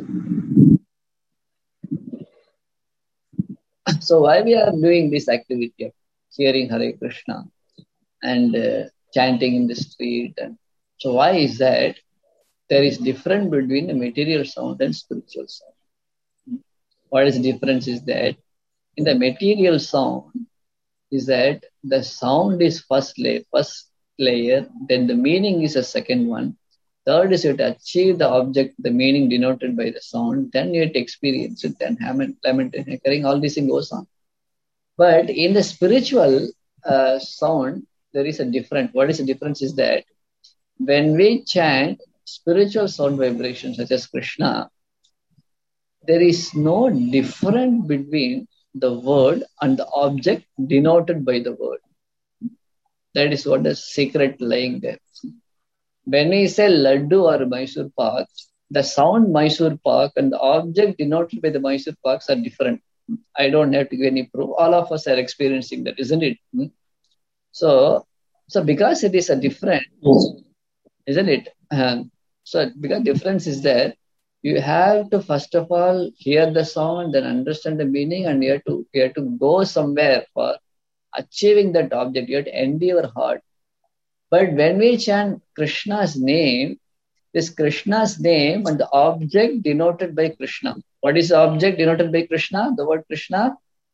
So why we are doing this activity of hearing Hare Krishna and uh, chanting in the street? And so why is that? There is difference between the material sound and spiritual sound. What is the difference is that in the material sound is that the sound is first layer, first layer, then the meaning is a second one. Third is you to achieve the object, the meaning denoted by the sound, then you have to experience it, then lamentation, occurring, all this thing goes on. But in the spiritual uh, sound, there is a difference. What is the difference is that when we chant spiritual sound vibrations such as Krishna, there is no difference between the word and the object denoted by the word. That is what the secret lying there. When we say laddu or Mysore pak, the sound Mysore pak and the object denoted by the Mysore paks are different. I don't have to give any proof. All of us are experiencing that, isn't it? So, so because it is a different, isn't it? Um, so because difference is there, you have to first of all hear the sound, then understand the meaning, and you have to you have to go somewhere for achieving that object. You have to end your heart. But when we chant Krishna's name, this Krishna's name and the object denoted by Krishna. What is the object denoted by Krishna? The word Krishna?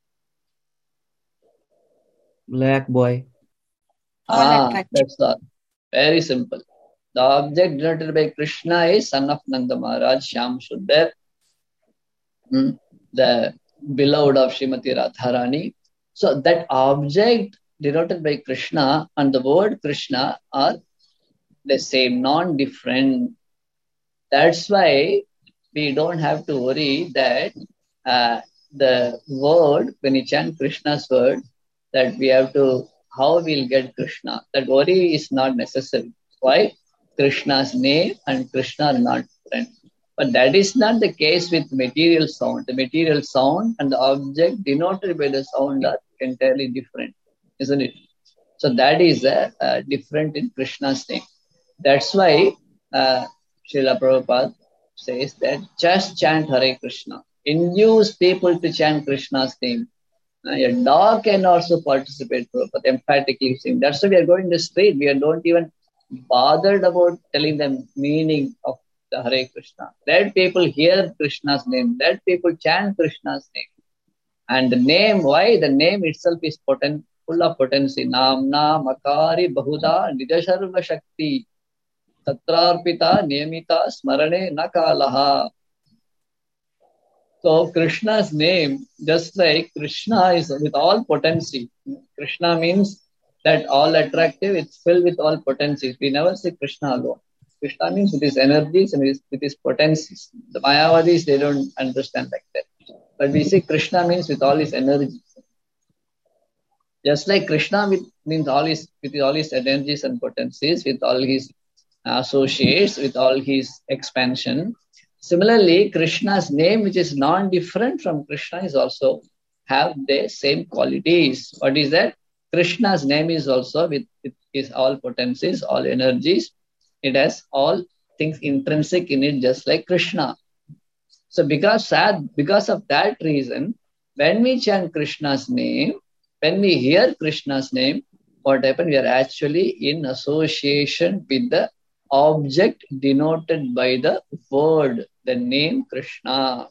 Black boy. Ah, that's all. Very simple. The object denoted by Krishna is son of Nanda Maharaj, Shyam Sundar, hmm, the beloved of Srimati Radharani. So that object denoted by Krishna and the word Krishna are the same, non-different. That's why we don't have to worry that uh, the word, when you chant Krishna's word, that we have to, how we'll get Krishna. That worry is not necessary. Why? Krishna's name and Krishna are not different. But that is not the case with material sound. The material sound and the object denoted by the sound are entirely different, isn't it? So that is uh, uh, different in Krishna's name. That's why uh, Srila Prabhupada says that just chant Hare Krishna. Induce people to chant Krishna's name. Uh, a dog can also participate, Prabhupada emphatically saying. That's why we are going the street. We don't even bothered about telling them meaning of the Hare Krishna. Let people hear Krishna's name. Let people chant Krishna's name. And the name, why? The name itself is potent, full of potency. Namna Makari Bahuda Nidasharva Shakti Tatrarpita Niyamita Smarane Nakalaha. So Krishna's name, just like Krishna is with all potency. Krishna means that all attractive, it's filled with all potencies. We never say Krishna alone. Krishna means with his energies and with his potencies. The Mayavadis, they don't understand like that. But we say Krishna means with all his energies. Just like Krishna with, means all his, with all his energies and potencies, with all his associates, with all his expansion. Similarly, Krishna's name, which is non-different from Krishna, is also have the same qualities. What is that? Krishna's name is also with, with his all potencies, all energies. It has all things intrinsic in it, just like Krishna. So because, because of that reason, when we chant Krishna's name, when we hear Krishna's name, what happens? We are actually in association with the object denoted by the word, the name Krishna.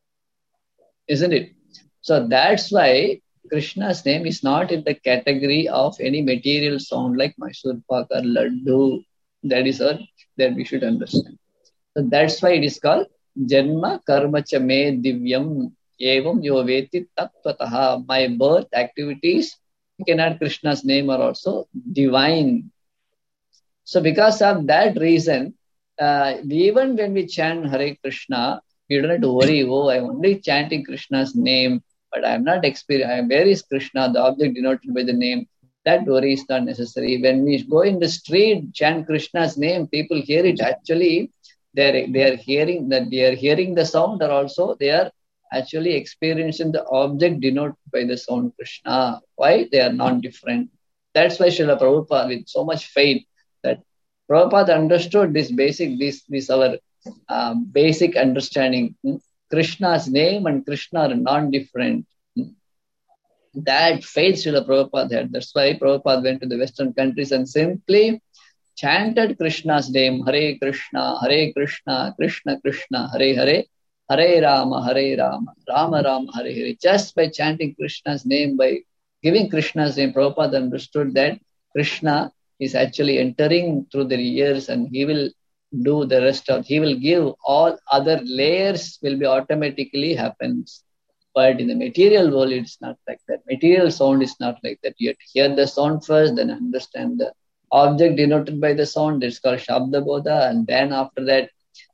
Isn't it? So that's why Krishna's name is not in the category of any material sound like Mysore pak or laddu. That is all that we should understand. So that's why it is called Janma Karma Cha Me Divyam Evam Yo Veti Tattvataha. My birth activities, you can add Krishna's name, are also divine. So because of that reason, uh, even when we chant Hare Krishna, we don't have to worry, oh, I'm only chanting Krishna's name, but I'm not experiencing, where is Krishna, the object denoted by the name? That worry is not necessary. When we go in the street, chant Krishna's name, people hear it. Actually, they're, they are hearing that they are hearing the sound, or also they are actually experiencing the object denoted by the sound Krishna. Why? They are non-different. That's why Srila Prabhupada, with so much faith, that Prabhupada understood this basic, this, this our uh, basic understanding. Hmm? Krishna's name and Krishna are non-different. Hmm? That faith Srila Prabhupada had. That's why Prabhupada went to the Western countries and simply chanted Krishna's name, Hare Krishna, Hare Krishna, Krishna Krishna, Hare Hare, Hare Rama, Hare Rama, Rama Rama, Hare Hare. Just by chanting Krishna's name, by giving Krishna's name, Prabhupada understood that Krishna is actually entering through the ears, and he will do the rest of, he will give all other layers will be automatically happens. But in the material world, it's not like that. Material sound is not like that. You have to hear the sound first, then understand the object denoted by the sound. It's called Shabda Bodha. And then after that,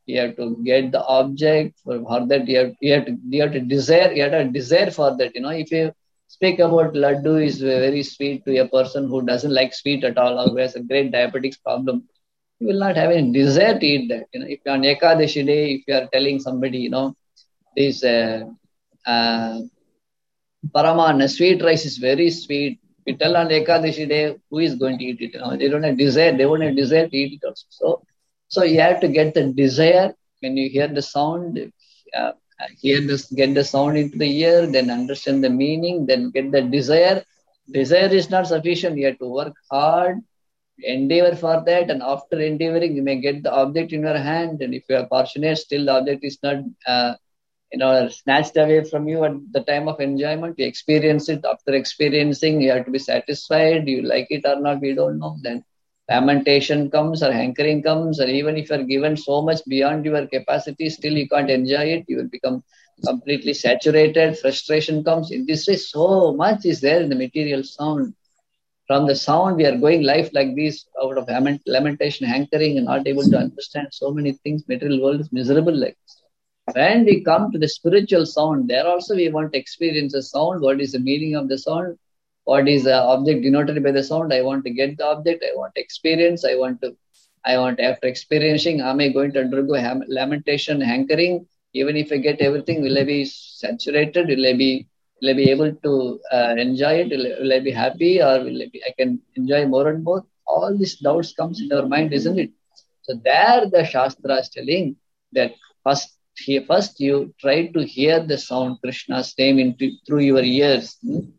You have to get the object. For, for that, you have, you have to you have to desire. You have to desire for that. You know, if you speak about laddu is very sweet to a person who doesn't like sweet at all, or who has a great diabetes problem, you will not have any desire to eat that. You know, if on Ekadashi day, if you are telling somebody, you know, this uh, uh, Paraman, sweet rice is very sweet. We tell on Ekadashi day, who is going to eat it? You know, they don't have desire. They won't have desire to eat it also. So, so you have to get the desire when you hear the sound. Uh, hear this, get the sound into the ear, then understand the meaning, then get the desire. Desire is not sufficient. You have to work hard, endeavor for that, and after endeavoring, you may get the object in your hand. And if you are fortunate, still the object is not. Uh, you know, snatched away from you at the time of enjoyment. You experience it. After experiencing, you have to be satisfied. You like it or not, we don't know. Then lamentation comes or hankering comes, or even if you are given so much beyond your capacity, still you can't enjoy it. You will become completely saturated. Frustration comes. In this way, so much is there in the material sound. From the sound, we are going life like this, out of lamentation, hankering, and not able to understand so many things. Material world is miserable like this. When we come to the spiritual sound, there also we want to experience the sound. What is the meaning of the sound? What is the object denoted by the sound? I want to get the object. I want to experience. I want to, I want after experiencing, am I going to undergo ham- lamentation, hankering? Even if I get everything, will I be saturated? Will I be, will I be able to uh, enjoy it? Will I, will I be happy, or will I be, I can enjoy more and more? All these doubts comes in our mind, isn't it? So there, the Shastra is telling that first. Here, first you try to hear the sound Krishna's name into, through your ears.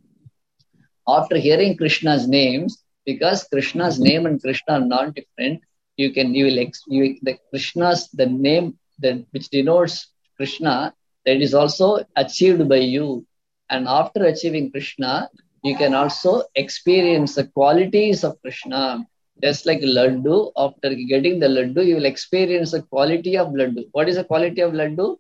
After hearing Krishna's names, because Krishna's name and Krishna are not different, you can you will ex, you, the Krishna's the name that which denotes Krishna, that is also achieved by you. And after achieving Krishna, you can also experience the qualities of Krishna. Just like laddu, after getting the laddu, you will experience the quality of laddu. What is the quality of laddu?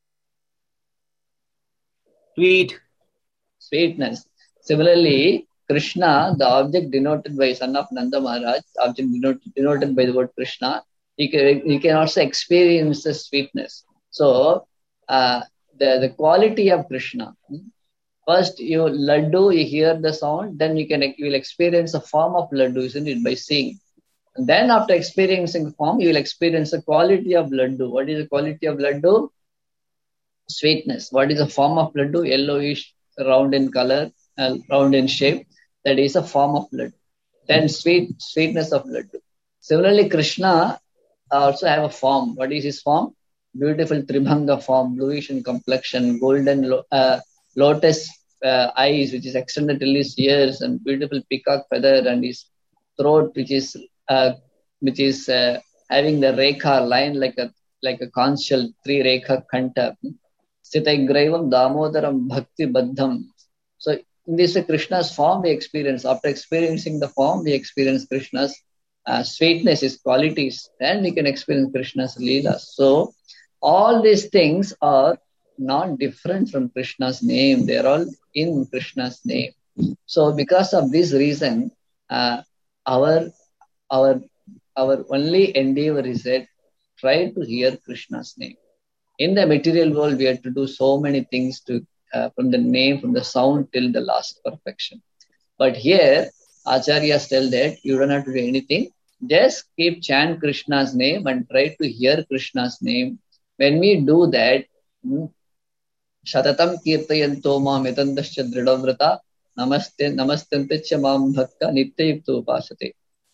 Sweet. Sweetness. Similarly, Krishna, the object denoted by son of Nanda Maharaj, object denoted, denoted by the word Krishna, you can, you can also experience the sweetness. So, uh, the, the quality of Krishna. First, you laddu, you hear the sound, then you can you will experience a form of laddu, isn't it, by seeing. And then after experiencing the form, you will experience the quality of laddu. What is the quality of laddu? Sweetness. What is the form of laddu? Yellowish, round in color, uh, round in shape. That is a form of laddu. Then sweet sweetness of laddu. Similarly, Krishna also have a form. What is his form? Beautiful Tribhanga form, bluish in complexion, golden lo- uh, lotus uh, eyes, which is extended till his ears, and beautiful peacock feather, and his throat, which is uh, which is uh, having the rekha line like a like a conch shell, three rekha kanta. Sitaigraivam damodaram bhakti baddham. So in this way, Krishna's form we experience. After experiencing the form, we experience Krishna's uh, sweetness, his qualities. Then we can experience Krishna's leelas. So all these things are not different from Krishna's name. They are all in Krishna's name. So because of this reason, uh, our our our only endeavor is that try to hear Krishna's name. In the material world, we have to do so many things to uh, from the name, from the sound till the last perfection. But here, Acharyas tell that you don't have to do anything. Just keep chant Krishna's name and try to hear Krishna's name. When we do that, Shatatam kirtayanto maam etandascha dridavrata namaste namastantecha maam bhakta nityayukto upasate.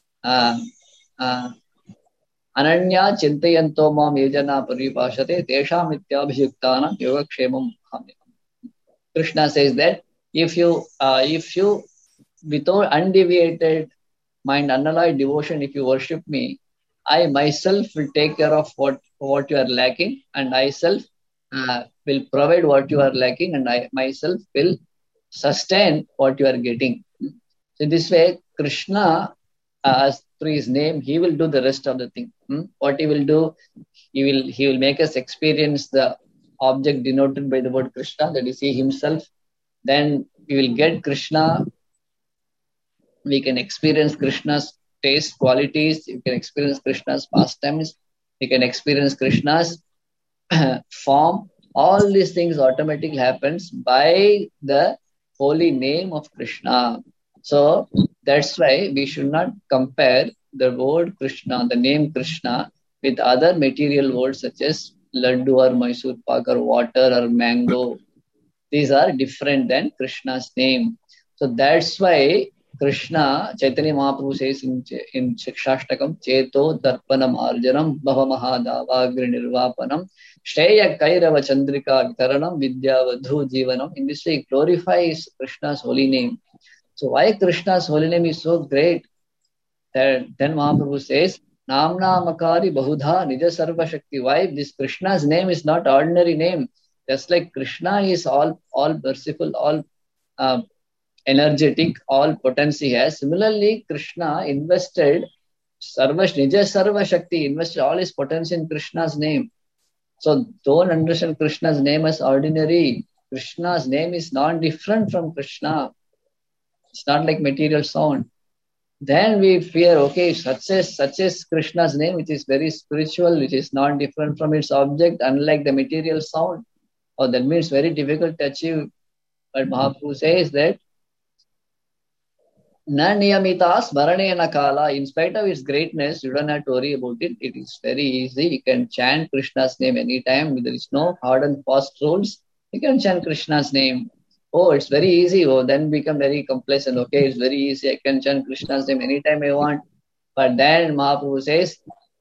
Ananya chintayanto maam yajana paripashate tesham ityabhiyuktanam yogakshemam bhami. Krishna says that if you, uh, if you, without undeviated mind, unalloyed devotion, if you worship me, I myself will take care of what, what you are lacking, and I self uh, will provide what you are lacking, and I myself will sustain what you are getting. So this way, Krishna, uh, through his name, he will do the rest of the thing. Hmm? What he will do, he will he will make us experience the object denoted by the word Krishna, that is he himself. Then we will get Krishna. We can experience Krishna's taste, qualities. You can experience Krishna's pastimes. he can experience Krishna's form. All these things automatically happens by the holy name of Krishna. So that's why we should not compare the word Krishna, the name Krishna, with other material words such as laddu or Mysore pak or water or mango. These are different than Krishna's name. So that's why Krishna, Chaitanya Mahaprabhu says in, in Shikshashtakam, Cheto Darpanam Arjanam Bhavamahadavagri Nirvapanam Shreya Kairava Chandrika Karanam Vidyavadhu Jivanam. In this way, he glorifies Krishna's holy name. So why Krishna's holy name is so great? That then Mahaprabhu says, Namna Makari Bahudha Nija Sarva Shakti. Why? This Krishna's name is not ordinary name. Just like Krishna is all, all merciful, all uh, energetic, all potency has. Similarly, Krishna invested Sarva Nija Sarva Shakti, invested all his potency in Krishna's name. So don't understand Krishna's name as ordinary. Krishna's name is not different from Krishna. It's not like material sound. Then we fear, okay, such as such as Krishna's name, which is very spiritual, which is not different from its object, unlike the material sound. Oh, that means very difficult to achieve. But Mahaprabhu says that Na niyamita smaranena kala. In spite of its greatness, you don't have to worry about it. It is very easy. You can chant Krishna's name anytime. There is no hard and fast rules. You can chant Krishna's name. Oh, it's very easy. Oh, then become very complacent. Okay, it's very easy. I can chant Krishna's name anytime I want. But then Mahaprabhu says,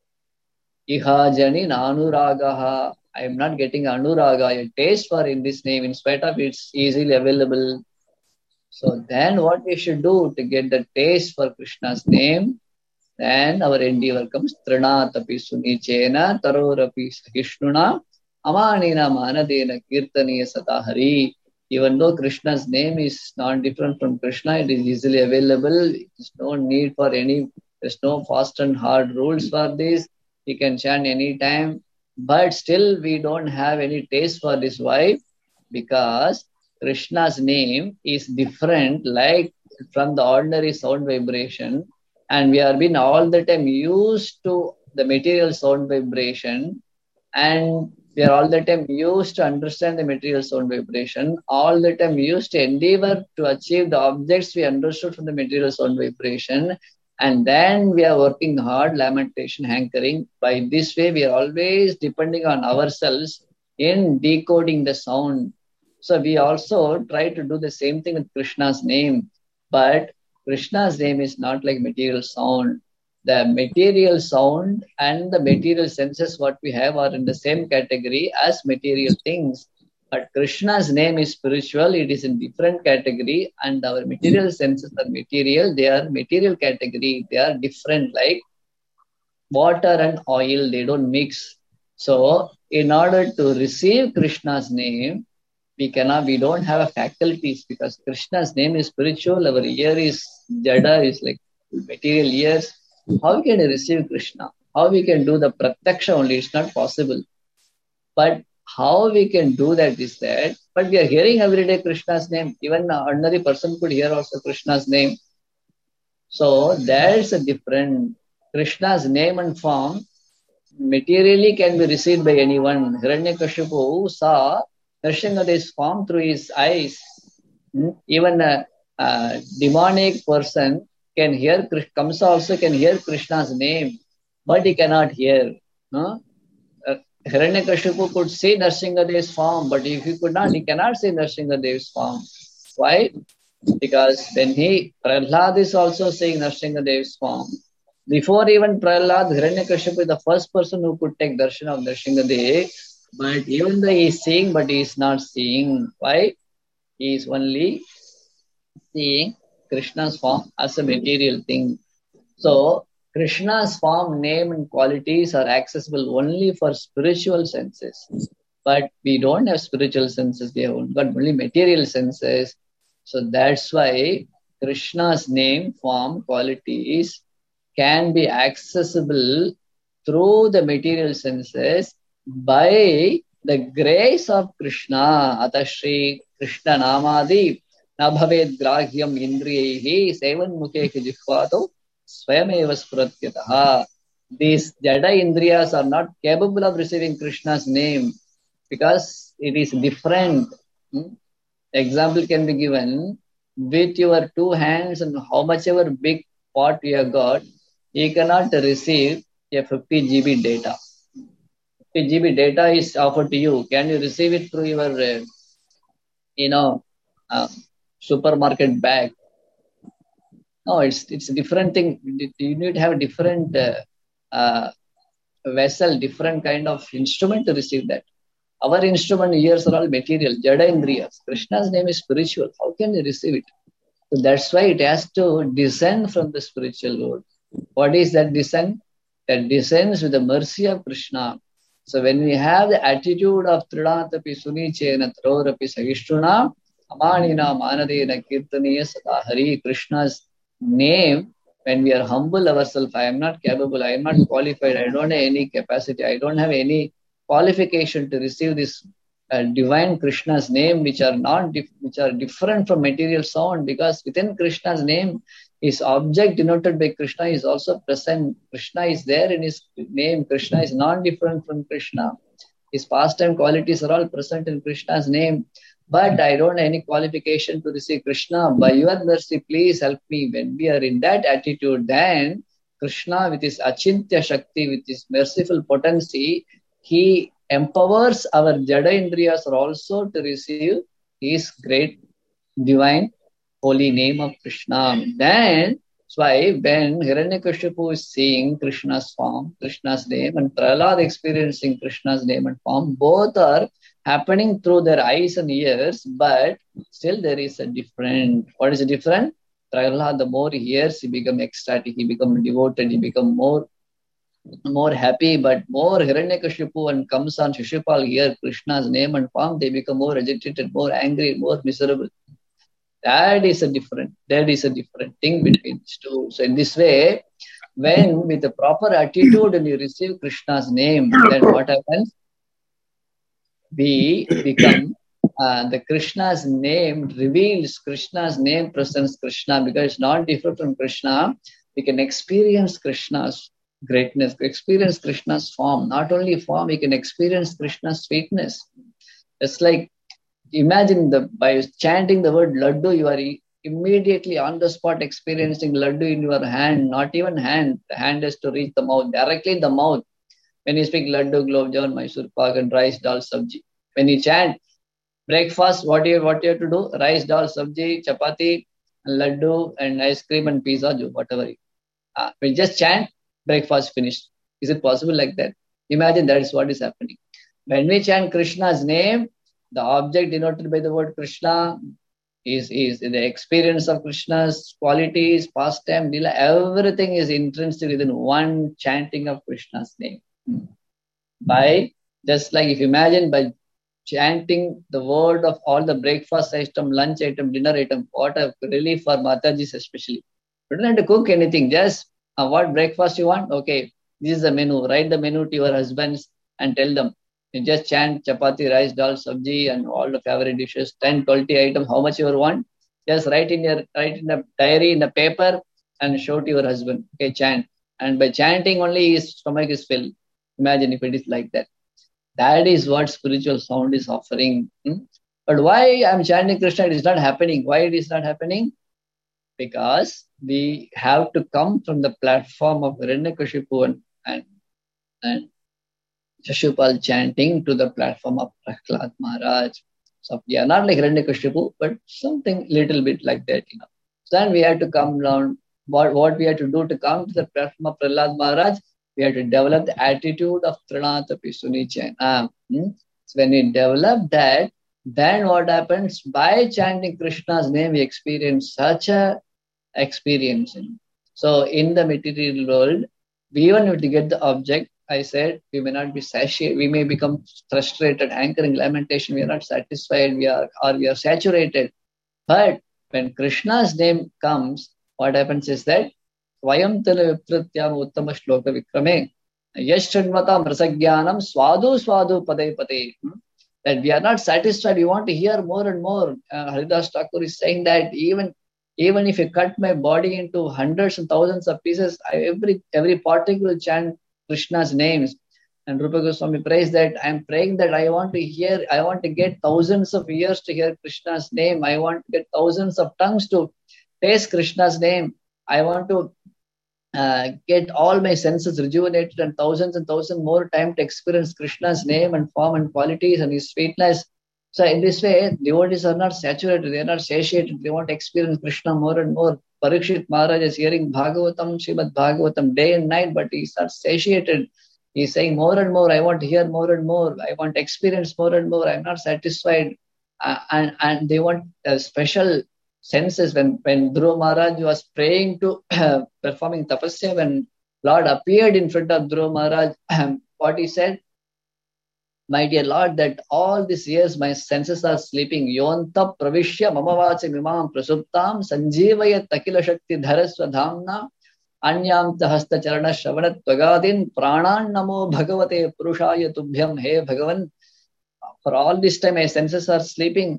Iha jani nanuragaha. I am not getting anuraga, a taste for in this name, in spite of it's easily available. So then what we should do to get the taste for Krishna's name, then our endeavor comes, Trinatapi sunichena tarorapi sahishnuna amanina manadena kirtaniya satahari. Even though Krishna's name is not different from Krishna, it is easily available. There's no need for any, there's no fast and hard rules for this. You can chant anytime. But still we don't have any taste for this. Why? Because Krishna's name is different, like from the ordinary sound vibration, and we have been all the time used to the material sound vibration, and we are all the time used to understand the material sound vibration, all the time used to endeavor to achieve the objects we understood from the material sound vibration, and then we are working hard, lamentation, hankering. By this way, we are always depending on ourselves in decoding the sound. So we also try to do the same thing with Krishna's name. But Krishna's name is not like material sound. The material sound and the material senses what we have are in the same category as material things. But Krishna's name is spiritual, it is in different category, and our material senses are material, they are material category, they are different, like water and oil, they don't mix. So in order to receive Krishna's name, we cannot, we don't have faculties, because Krishna's name is spiritual, our ear is jada, is like material ears. How can we receive Krishna? How we can do the pratyaksha only? It's not possible. But how we can do that is that, but we are hearing every day Krishna's name. Even an ordinary person could hear also Krishna's name. So there's a different, Krishna's name and form materially can be received by anyone. Hiranyakashipu saw Nrsimha's form through his eyes. Even a, a demonic person can hear, Kamsa also can hear Krishna's name, but he cannot hear. No? Uh, Hiranyakashipu could see Nrsimha's form, but if he could not, he cannot see Nrsimha's form. Why? Because when he, Prahlad is also seeing Nrsimha's form. Before even Prahlad, Hiranyakashipu is the first person who could take darshan of Nrsimhadev. But even though he is seeing, but he is not seeing. Why? He is only seeing Krishna's form as a material thing. So, Krishna's form, name and qualities are accessible only for spiritual senses. But we don't have spiritual senses, we have got only material senses. So that's why Krishna's name, form, qualities can be accessible through the material senses by the grace of Krishna. Atashri Krishna Namadi Nabhaved Grahyam Indriyehi Sevan Mukhe Jihvato Swayameva Spuratyataha. these Jada Indriyas are not capable of receiving Krishna's name because it is different. Hmm? Example can be given with your two hands and how much ever big pot you have got, you cannot receive a fifty G B data. fifty G B data is offered to you. Can you receive it through your, uh, you know, uh, supermarket bag? No, it's it's a different thing. You need to have a different uh, uh, vessel, different kind of instrument to receive that. Our instrument ears are all material, Jada Indriyas. Krishna's name is spiritual. How can you receive it? So that's why it has to descend from the spiritual world. What is that descent? That descends with the mercy of Krishna. So when we have the attitude of Trinatapi Sunichena Trorapi Sahishtuna, Amanina Manadena Kirtaniya Sada Hari, Krishna's name, when we are humble ourselves, I am not capable, I am not qualified, I don't have any capacity, I don't have any qualification to receive this uh, divine Krishna's name, which are not dif- which are different from material sound, because within Krishna's name, his object denoted by Krishna is also present. Krishna is there in his name. Krishna is not different from Krishna. His pastime qualities are all present in Krishna's name. But I don't have any qualification to receive Krishna. By your mercy, please help me. When we are in that attitude, then Krishna with his Achintya Shakti, with his merciful potency, he empowers our Jada Indriyas also to receive his great divine holy name of Krishna. Then, that's why when Hiranyakashipu is seeing Krishna's form, Krishna's name, and Prahlad experiencing Krishna's name and form, both are happening through their eyes and ears, but still there is a different. What is the different? Prahlad, the more he hears, he becomes ecstatic, he becomes devoted, he becomes more more happy, but more Hiranyakashipu and comes on Shishupal hear Krishna's name and form, they become more agitated, more angry, more miserable. That is a different, that is a different thing between these two. So in this way, when with the proper attitude and you receive Krishna's name, then what happens? We become, uh, the Krishna's name reveals Krishna's name presents Krishna, because it's not different from Krishna. We can experience Krishna's greatness, experience Krishna's form. Not only form, we can experience Krishna's sweetness. It's like, imagine the by chanting the word Laddu, you are immediately on the spot experiencing Laddu in your hand, not even hand. The hand has to reach the mouth, directly in the mouth. When you speak Laddu, Gulab Jamun, Mysore Pak, and rice, dal, sabji. When you chant breakfast, what you, what you have to do? Rice, dal, sabji, chapati, and Laddu, and ice cream, and pizza, whatever. Uh, when you just chant, breakfast finished. Is it possible like that? Imagine that is what is happening. When we chant Krishna's name, the object denoted by the word Krishna is, is the experience of Krishna's qualities, pastime, lila, everything is intrinsic within one chanting of Krishna's name. By, just like if you imagine by chanting the word of all the breakfast item, lunch item, dinner item, what a relief for Matajis especially. You don't have to cook anything, just uh, what breakfast you want? Okay, this is the menu. Write the menu to your husbands and tell them. You just chant chapati, rice, dal, sabji, and all the favorite dishes, ten, twenty items, how much you want. Just write in your write in the diary, in the paper, and show to your husband. Okay, chant. And by chanting only his stomach is filled. Imagine if it is like that. That is what spiritual sound is offering. Hmm? But why I'm chanting Krishna, it is not happening. Why it is not happening? Because we have to come from the platform of Hiranyakashipu and, and, and Shishupal chanting to the platform of Prahlad Maharaj. So we are not like Hiranyakashipu, but something little bit like that, you know. So then we have to come down. What, what we have to do to come to the platform of Prahlad Maharaj, we have to develop the attitude of Trinatapi Sunichena. Hmm? So when we develop that, then what happens? By chanting Krishna's name, we experience such a experience. So in the material world, we even have to get the object. I said we may not be satiated, we may become frustrated, hankering, lamentation, we are not satisfied, we are or we are saturated. But when Krishna's name comes, what happens is that Swayam tala vipratyam uttama shloka vikrame yashtanmata mrasagyanam swadu swadu pade pade. That we are not satisfied, we want to hear more and more. Uh, Haridas Thakur is saying that even Even if you cut my body into hundreds and thousands of pieces, I, every every particle will chant Krishna's names. And Rupa Goswami prays that I am praying that I want to hear, I want to get thousands of ears to hear Krishna's name. I want to get thousands of tongues to taste Krishna's name. I want to uh, get all my senses rejuvenated and thousands and thousands more time to experience Krishna's name and form and qualities and his sweetness. So in this way, devotees are not saturated, they are not satiated, they want to experience Krishna more and more. Parikshit Maharaj is hearing Bhagavatam, Srimad Bhagavatam day and night, but he's not satiated. He's saying more and more, I want to hear more and more, I want to experience more and more, I'm not satisfied. Uh, and, and they want a special senses. When, when Dhruva Maharaj was praying to, uh, performing tapasya, when Lord appeared in front of Dhruva Maharaj, what he said, my dear Lord, that all these years my senses are sleeping. Yonta pravishya mamavacha mimam prasuptam sanjivaya takila shakti dharasva dhamna anyam tahasta charana shravanat tvagadin pranan namo bhagavate purushaya tubhyam. Hey Bhagavan, for all this time my senses are sleeping,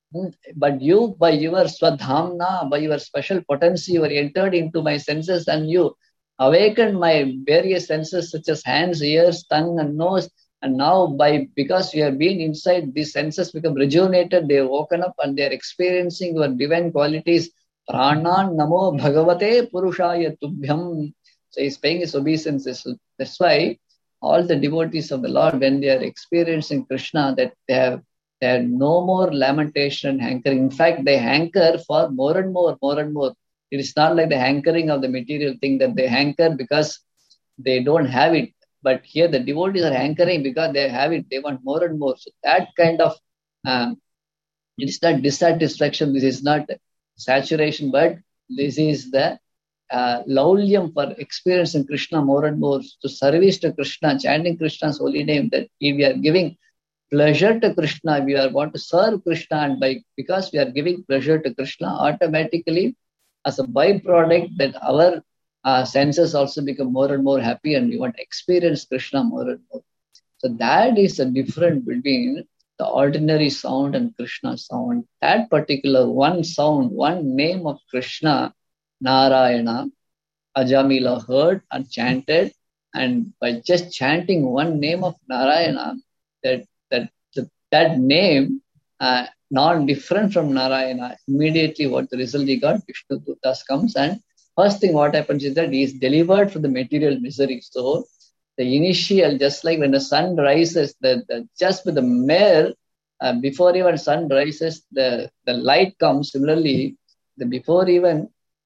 but you by your swadhamna, by your special potency, you are entered into my senses and you awakened my various senses such as hands, ears, tongue and nose. And now, by because you have been inside, these senses become rejuvenated, they have woken up and they are experiencing your divine qualities. Pranan namo bhagavate purushaya tubhyam. So he's paying his obeisances. So that's why all the devotees of the Lord, when they are experiencing Krishna, that they have, they have no more lamentation and hankering. In fact, they hanker for more and more, more and more. It is not like the hankering of the material thing that they hanker because they don't have it. But here the devotees are hankering because they have it, they want more and more. So that kind of, um, it is not dissatisfaction, this is not saturation, but this is the uh, laulyam for experiencing Krishna more and more. To service to Krishna, chanting Krishna's holy name, that if we are giving pleasure to Krishna, we are want to serve Krishna, and by because we are giving pleasure to Krishna, automatically as a byproduct that our Uh, senses also become more and more happy and we want to experience Krishna more and more. So that is the difference between the ordinary sound and Krishna sound. That particular one sound, one name of Krishna, Narayana, Ajamila heard and chanted, and by just chanting one name of Narayana, that that that, that name, uh, not different from Narayana, immediately what the result he got, Vishnu Dutas comes, and first thing what happens is that he is delivered from the material misery. So the initial, just like when the sun rises, the, the just with the mere, uh, before even sun rises, the, the light comes. Similarly, the before even,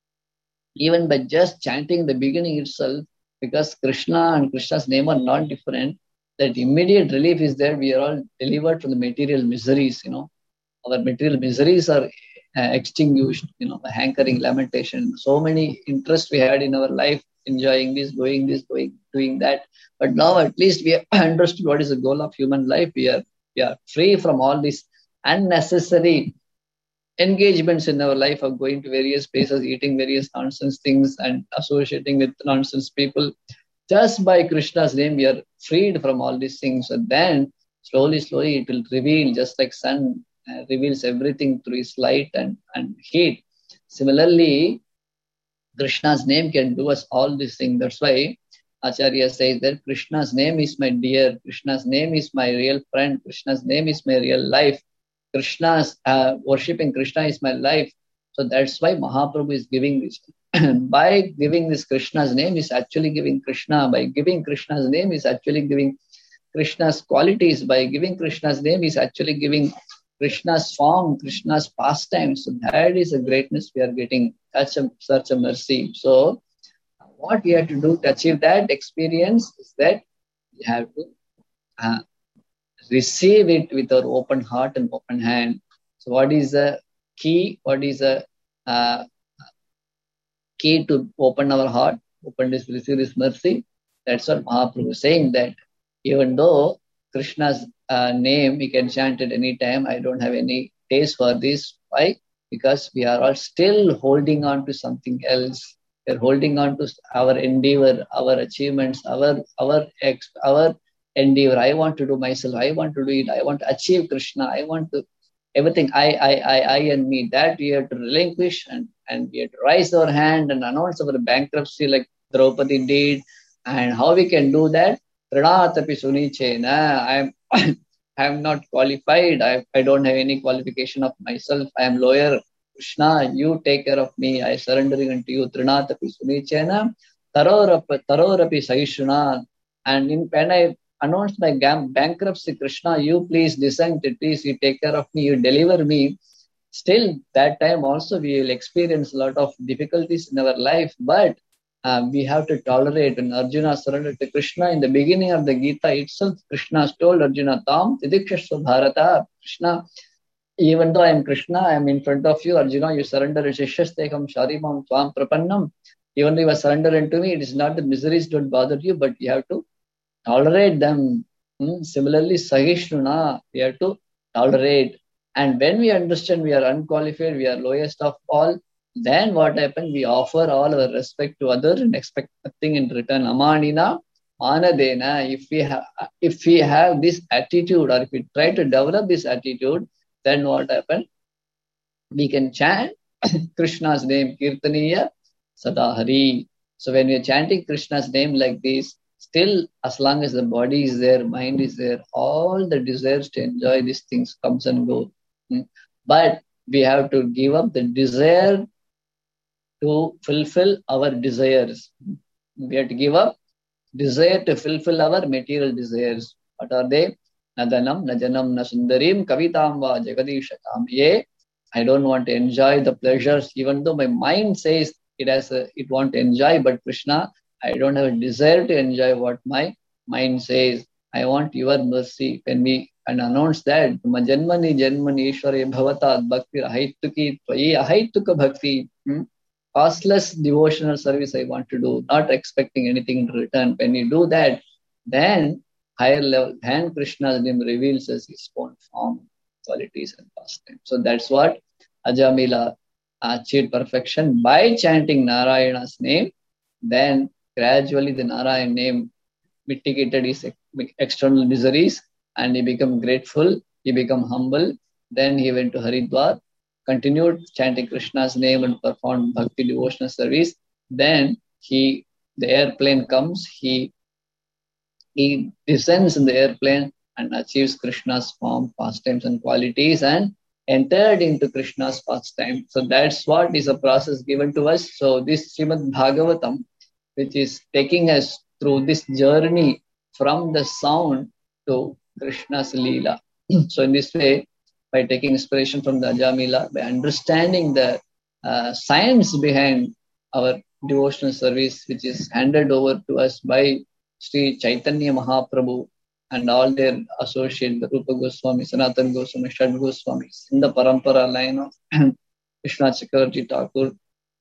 even by just chanting the beginning itself, because Krishna and Krishna's name are not different, that immediate relief is there. We are all delivered from the material miseries, you know. Our material miseries are Uh, extinguished, you know, the hankering, lamentation, so many interests we had in our life, enjoying this, going this, going, doing that. But now at least we have understood what is the goal of human life. We are, we are free from all these unnecessary engagements in our life of going to various places, eating various nonsense things and associating with nonsense people. Just by Krishna's name, we are freed from all these things. And then slowly, slowly it will reveal, just like sun Uh, reveals everything through his light and, and heat. Similarly, Krishna's name can do us all these things. That's why Acharya says that Krishna's name is my dear, Krishna's name is my real friend, Krishna's name is my real life. Krishna's uh, worshipping Krishna is my life. So that's why Mahaprabhu is giving this. By giving this Krishna's name is actually giving Krishna. By giving Krishna's name is actually giving Krishna's qualities. By giving Krishna's name is actually giving Krishna's form, Krishna's pastime. So that is a greatness we are getting, such a, such a mercy. So what we have to do to achieve that experience is that we have to uh, receive it with our open heart and open hand. So what is the key? What is the uh, key to open our heart, open this, receive this mercy? That's what Mahaprabhu is saying, that even though Krishna's uh, name we can chant at any time, I don't have any taste for this. Why? Because we are all still holding on to something else. We're holding on to our endeavor, our achievements, our our ex, our endeavor. I want to do myself. I want to do it. I want to achieve Krishna. I want to everything I, I, I, I and me, that we have to relinquish, and, and we have to raise our hand and announce our bankruptcy like Draupadi did. And how we can do that? Trinatapi sunichena. I am I am not qualified. I, I don't have any qualification of myself. I am lawyer. Krishna, you take care of me. I surrendering unto you. Trinatapi sunichena. Tarorapi tarorapi saishuna. And in, when I announced my bankruptcy, Krishna, you please descend, please you take care of me, you deliver me. Still, that time also we will experience a lot of difficulties in our life, but uh, we have to tolerate. When Arjuna surrendered to Krishna, in the beginning of the Gita itself, Krishna told Arjuna, Tam tidikshasva bharata. Krishna, even though I am Krishna, I am in front of you, Arjuna, you surrender. Shishastekam sharimam tvam prapannam. Even though you are surrendering to me, it is not the miseries don't bother you, but you have to tolerate them. Hmm? Similarly, Sahishnuna, we have to tolerate. And when we understand we are unqualified, we are lowest of all, then what happens? We offer all our respect to others and expect nothing in return. Amanina, Manadena. If we have, if we have this attitude, or if we try to develop this attitude, then what happens? We can chant Krishna's name, Kirtaniya Sadahari. So when we are chanting Krishna's name like this, still, as long as the body is there, mind is there, all the desires to enjoy these things comes and goes. But we have to give up the desire to fulfill our desires. We have to give up desire to fulfill our material desires. What are they? Nadanam, najanam, nasundarim, kavitam va jagadishatam. Ye, I don't want to enjoy the pleasures, even though my mind says it has a, it want to enjoy, but Krishna, I don't have a desire to enjoy what my mind says. I want your mercy. When we and announce that, Janmani Janmani Ishware Bhavata Bhakti Ahaituki Tvayi Ahaituka Bhakti. Hmm? Costless devotional service I want to do, not expecting anything in return. When you do that, then higher level, then Krishna's name reveals us his own form, qualities and pastimes. So that's what Ajamila achieved perfection by chanting Narayana's name. Then gradually the Narayan name mitigated his external miseries and he became grateful, he became humble. Then he went to Haridwar, continued chanting Krishna's name and performed bhakti devotional service. Then he, the airplane comes, he, he descends in the airplane and achieves Krishna's form, pastimes and qualities and entered into Krishna's pastime. So that's what is a process given to us. So this Srimad Bhagavatam, which is taking us through this journey from the sound to Krishna's Leela. So in this way, by taking inspiration from the Ajamila, by understanding the uh, science behind our devotional service, which is handed over to us by Sri Chaitanya Mahaprabhu and all their associates, the Rupa Goswami, Sanatana Goswami, Shad Goswamis, in the Parampara line of Krishna Chakravarti Thakur,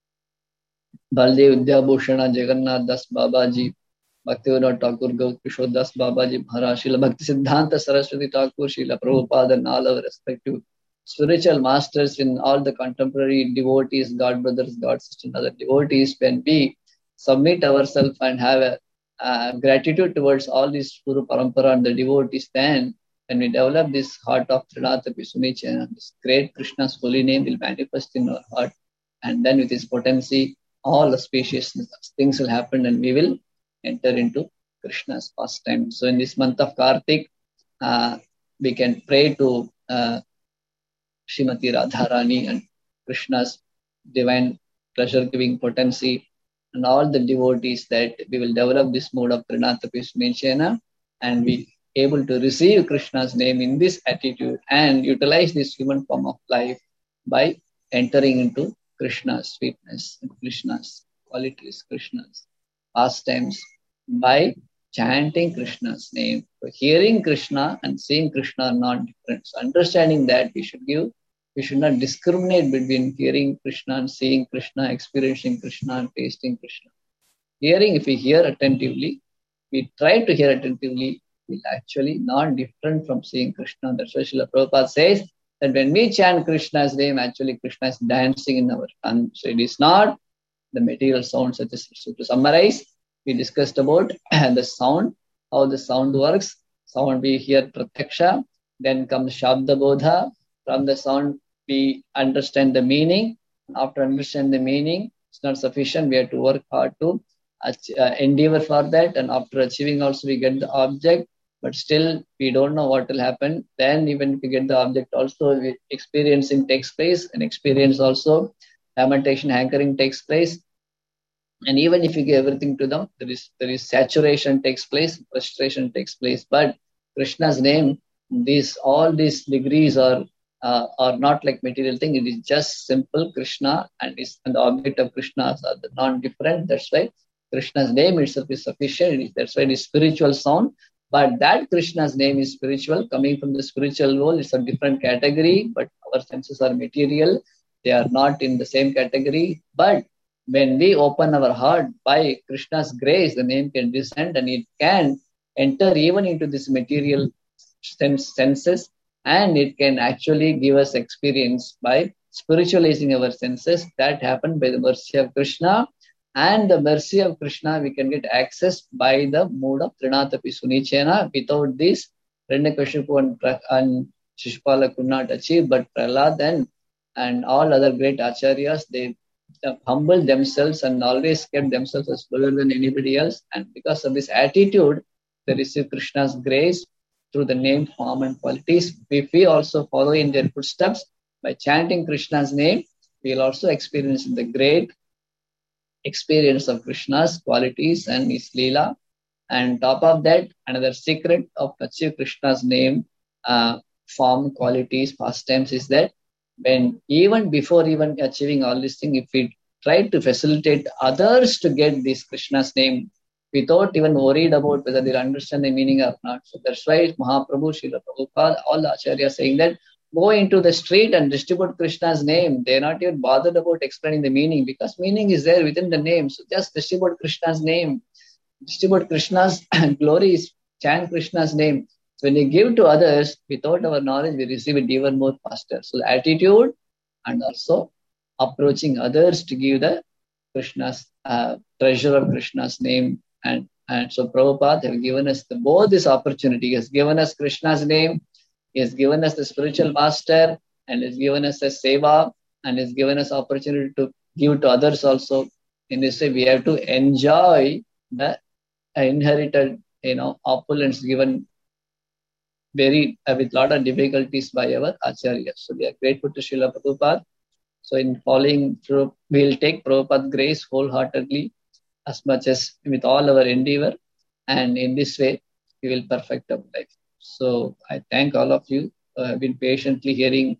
Baldev Vidyabhushana, Jagannath Das Babaji, Bhaktivinoda Thakur, Gaur Kishore Das Babaji Maharaj, Srila Bhakti Siddhanta Saraswati Thakur, Srila Prabhupada and all our respective spiritual masters in all the contemporary devotees, God brothers, God sisters, other devotees, when we submit ourselves and have a uh, gratitude towards all these Guru Parampara and the devotees, then when we develop this heart of Trinatapi Sunichena, this great Krishna's holy name will manifest in our heart, and then with his potency, all auspicious things will happen and we will enter into Krishna's pastime. So in this month of Kartik, uh, we can pray to uh, Srimati Radharani and Krishna's divine pleasure-giving potency and all the devotees that we will develop this mode of Trinatapi Sunichena and be able to receive Krishna's name in this attitude and utilize this human form of life by entering into Krishna's sweetness and Krishna's qualities, Krishna's pastimes by chanting Krishna's name. So hearing Krishna and seeing Krishna are not different. So understanding that we should give, we should not discriminate between hearing Krishna and seeing Krishna, experiencing Krishna and tasting Krishna. Hearing, if we hear attentively, we try to hear attentively, will actually not different from seeing Krishna. That's why Srila Prabhupada says that when we chant Krishna's name, actually Krishna is dancing in our tongue. So it is not the material sound such as, so to summarize, we discussed about the sound, how the sound works. Sound we hear Pratyaksha, then comes Shabda Bodha. from the sound we understand the meaning. After understanding the meaning, it's not sufficient. We have to work hard to ach- uh, endeavor for that. And after achieving also, we get the object. But still, we don't know what will happen. Then even if we get the object also, we, experiencing takes place. And experience also, lamentation, hankering takes place. And even if you give everything to them, there is there is saturation takes place, frustration takes place. But Krishna's name, these all these degrees are uh, are not like material thing. It is just simple Krishna, and is and the object of Krishna are the non-different. That's why Krishna's name itself is sufficient. That's why it is spiritual sound. But that Krishna's name is spiritual, coming from the spiritual world. It's a different category. But our senses are material. They are not in the same category. But when we open our heart by Krishna's grace, the name can descend and it can enter even into this material sense, senses, and it can actually give us experience by spiritualizing our senses. That happened by the mercy of Krishna, and the mercy of Krishna we can get access by the mode of Trinatapi Sunichena. Without this, Hiranyakashipu and, and Shishupala could not achieve, but Prahlad and, and all other great acharyas, they humbled themselves and always kept themselves as lower than anybody else. And because of this attitude, they receive Krishna's grace through the name, form, and qualities. If we also follow in their footsteps by chanting Krishna's name, we will also experience the great experience of Krishna's qualities and his Leela. And top of that, another secret of achieving Krishna's name, uh, form, qualities, pastimes is that when even before even achieving all these things, if we try to facilitate others to get this Krishna's name without even worried about whether they understand the meaning or not. So that's why Mahaprabhu, Srila Prabhupada, all the acharyas saying that go into the street and distribute Krishna's name. They're not even bothered about explaining the meaning because meaning is there within the name. So just distribute Krishna's name. Distribute Krishna's glories. Chant Krishna's name. So when we give to others, without our knowledge, we receive it even more faster. So the attitude and also approaching others to give the Krishna's uh, treasure of Krishna's name. And, and so Prabhupada have given us the, both this opportunity. He has given us Krishna's name. He has given us the spiritual master and has given us a seva and has given us opportunity to give to others also. In this way, we have to enjoy the inherited, you know, opulence given very uh, with lot of difficulties by our acharyas. So we are grateful to Srila Prabhupada. So in following through, we will take Prabhupada's grace wholeheartedly as much as with all our endeavor. And in this way, we will perfect our life. So I thank all of you who have been patiently hearing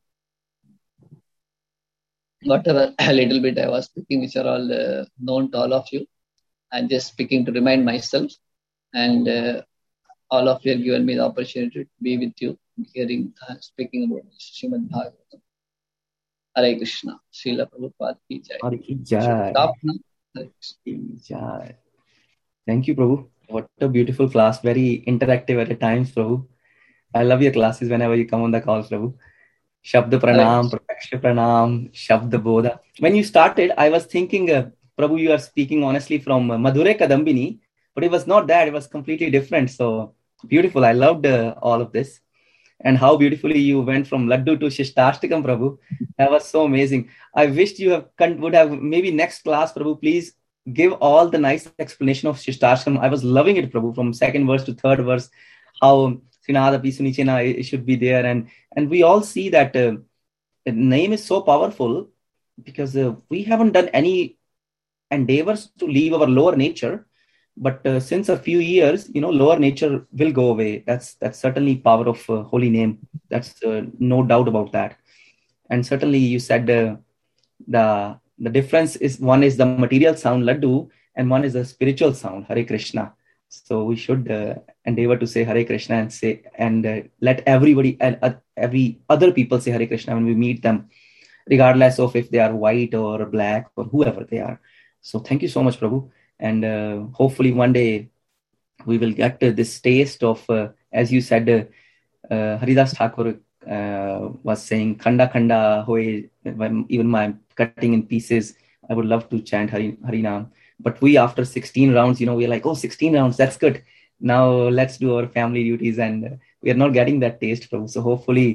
whatever a little bit I was speaking, which are all uh, known to all of you. I'm just speaking to remind myself. And uh, all of you have given me the opportunity to be with you, hearing, uh, speaking about Srimad Bhagavatam. Hare Krishna. Srila Prabhupada ki jai. Hare ki jai. Stop now. Hare Jai. Thank you, Prabhu. What a beautiful class. Very interactive at times, Prabhu. I love your classes whenever you come on the calls, Prabhu. Shabda Pranam, Prakash Pranam, Shabda Bodha. When you started, I was thinking, uh, Prabhu, you are speaking honestly from uh, Madhure Kadambini, but it was not that. It was completely different. So beautiful. I loved uh, all of this. And how beautifully you went from Laddu to Shishtastakam, Prabhu. That was so amazing. I wished you have would have maybe next class, Prabhu, please give all the nice explanation of Shishtastakam. I was loving it, Prabhu, from second verse to third verse, how Trinadapi Sunichena should be there. And, and we all see that uh, the name is so powerful because uh, we haven't done any endeavors to leave our lower nature. But uh, since a few years, you know, lower nature will go away. That's that's certainly power of uh, holy name. That's uh, no doubt about that. And certainly you said uh, the the difference is one is the material sound Laddu and one is the spiritual sound Hare Krishna. So we should uh, endeavor to say Hare Krishna and say and uh, let everybody and uh, every other people say Hare Krishna when we meet them, regardless of if they are white or black or whoever they are. So thank you so much, Prabhu. And uh, hopefully one day we will get uh, this taste of, uh, as you said, uh, uh, Haridas Thakur uh, was saying, Khanda Khanda Hoye, even my cutting in pieces, I would love to chant Hari, Harinam. But we, after sixteen rounds, you know, we're like, oh, sixteen rounds, that's good. Now let's do our family duties. And uh, we are not getting that taste from. So hopefully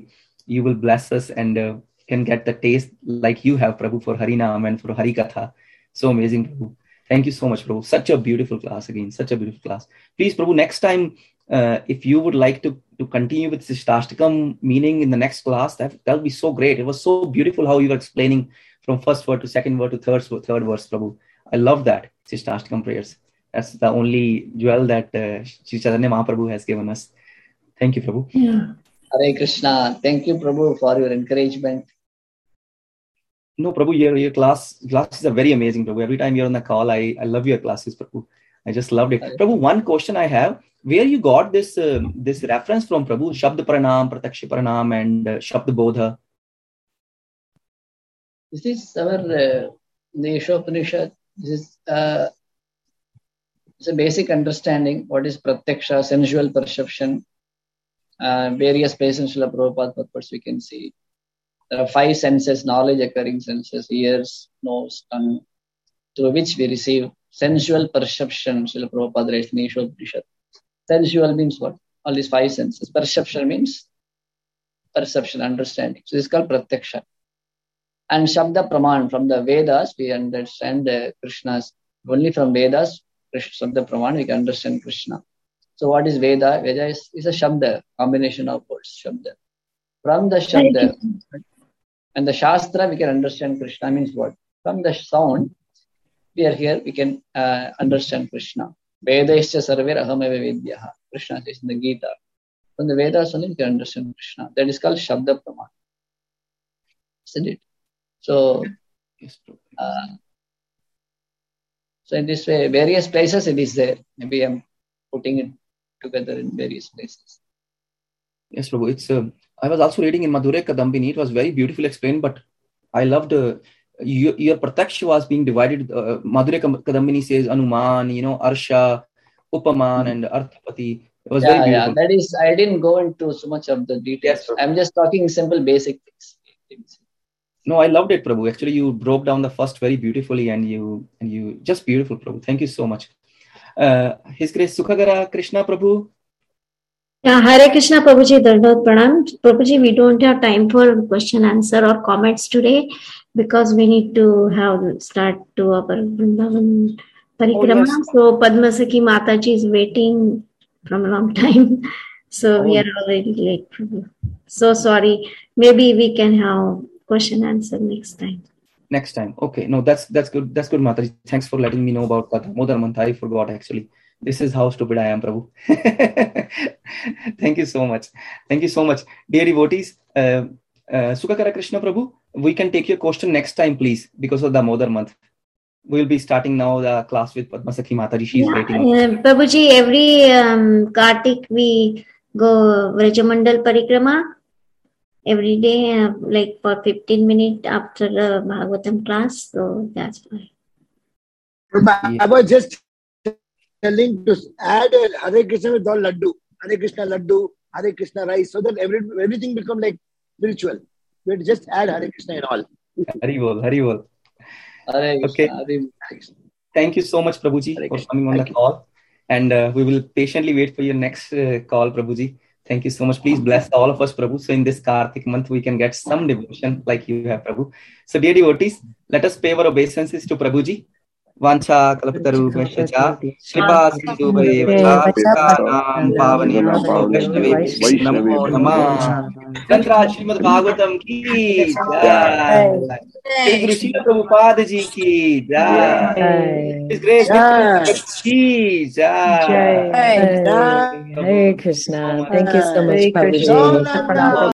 you will bless us and uh, can get the taste like you have, Prabhu, for Harinam and for Harikatha. So amazing, Prabhu. Thank you so much, Prabhu. Such a beautiful class again. Such a beautiful class. Please, Prabhu, next time, uh, if you would like to, to continue with Sishtastakam meaning in the next class, that that'll be so great. It was so beautiful how you were explaining from first word to second word to third, third verse, Prabhu. I love that, Sishtastakam prayers. That's the only jewel that uh, Sri Chaitanya Mahaprabhu has given us. Thank you, Prabhu. Yeah. Hare Krishna. Thank you, Prabhu, for your encouragement. No, Prabhu, your, your class classes are very amazing, Prabhu. Every time you're on the call, I, I love your classes, Prabhu. I just loved it. Hare. Prabhu, one question I have, where you got this uh, this reference from, Prabhu? Shabd Pranam, Prataksh Pranam, and uh, Shabd Bodha. This is our uh, the Ishopanishad. This is uh, it's a basic understanding what is Pratyaksha, sensual perception. Uh, various places in Srila Prabhupada purports we can see. There are five senses, knowledge occurring senses, ears, nose, tongue, through which we receive sensual perception. Srila Prabhupada writes in Ishopanishad. Sensual means what? All these five senses. Perception means perception, understanding. So this is called Pratyaksha. And Shabda Praman, from the Vedas, we understand uh, Krishna's, only from Vedas, Shabda Praman, we can understand Krishna. So what is Veda? Veda is, is a Shabda, combination of words, Shabda. From the Shabda and the Shastra, we can understand Krishna means what? From the sound, we are here, we can uh, understand Krishna. Veda isya sarver ahameva vidyaha. Krishna says in the Gita. From the Vedas only we can understand Krishna. That is called Shabda Praman. Isn't it? So, uh, so in this way, various places it is there. Maybe I'm putting it together in various places. Yes, Prabhu. It's. Uh, I was also reading in Madhure Kadambini. It was very beautifully explained, but I loved uh, your, your Prataksha was being divided. Uh, Madhure Kadambini says Anuman, you know, Arsha, Upaman, and Arthapati. It was yeah, very beautiful. Yeah, that is, I didn't go into so much of the details. Yes, I'm just talking simple, basic things. No, I loved it, Prabhu. Actually, you broke down the first very beautifully, and you and you just beautiful, Prabhu. Thank you so much. Uh, His Grace Sukhagara Krishna Prabhu. Yeah, Hare Krishna, Prabhuji, Dandavad Pranam. Prabhuji, we don't have time for question, answer or comments today because we need to have start to our Vrindavan Parikrama. Oh, yes. So Padma Sakhi Mataji is waiting from a long time. So oh. we are already late, Prabhu. So sorry. Maybe we can have question answer next time. Next time. Okay. No, that's that's good. That's good, Mataji. Thanks for letting me know about that. Modar Mantha. I forgot actually. This is how stupid I am, Prabhu. Thank you so much. Thank you so much. Dear devotees, uh, uh, Sukhakara Krishna Prabhu, we can take your question next time, please, because of the Modar month. We will be starting now the class with Padma Sakhi Mataji. She is yeah, waiting. Uh, Prabhuji, every um, Kartik we go Vrajamandal Parikrama. Every day, uh, like for fifteen minutes after the Bhagavatam class. So that's why. Yeah. I was just telling to add Hare Krishna with all laddu. Hare Krishna laddu, Hare Krishna rice, so that every, everything become like spiritual. We just add Hare Krishna and all. Haribol, Haribol. Hare okay. Hare. Thank you so much, Prabhuji, Hare for coming on Thank the you. call. And uh, we will patiently wait for your next uh, call, Prabhuji. Thank you so much. Please bless all of us, Prabhu. So in this Kartik month, we can get some devotion like you have, Prabhu. So dear devotees, let us pay our obeisances to Prabhuji. Vancha kalpataru cha kripa sindhu bhayeva nam pavani vaishnavi namo namah. Tantra Srimad Bhagavatam ki jai. Shri Guru Srila Prabhupada ji ki jai. His Grace ki jai. Hare Krishna. Thank you so much, Prabhuji.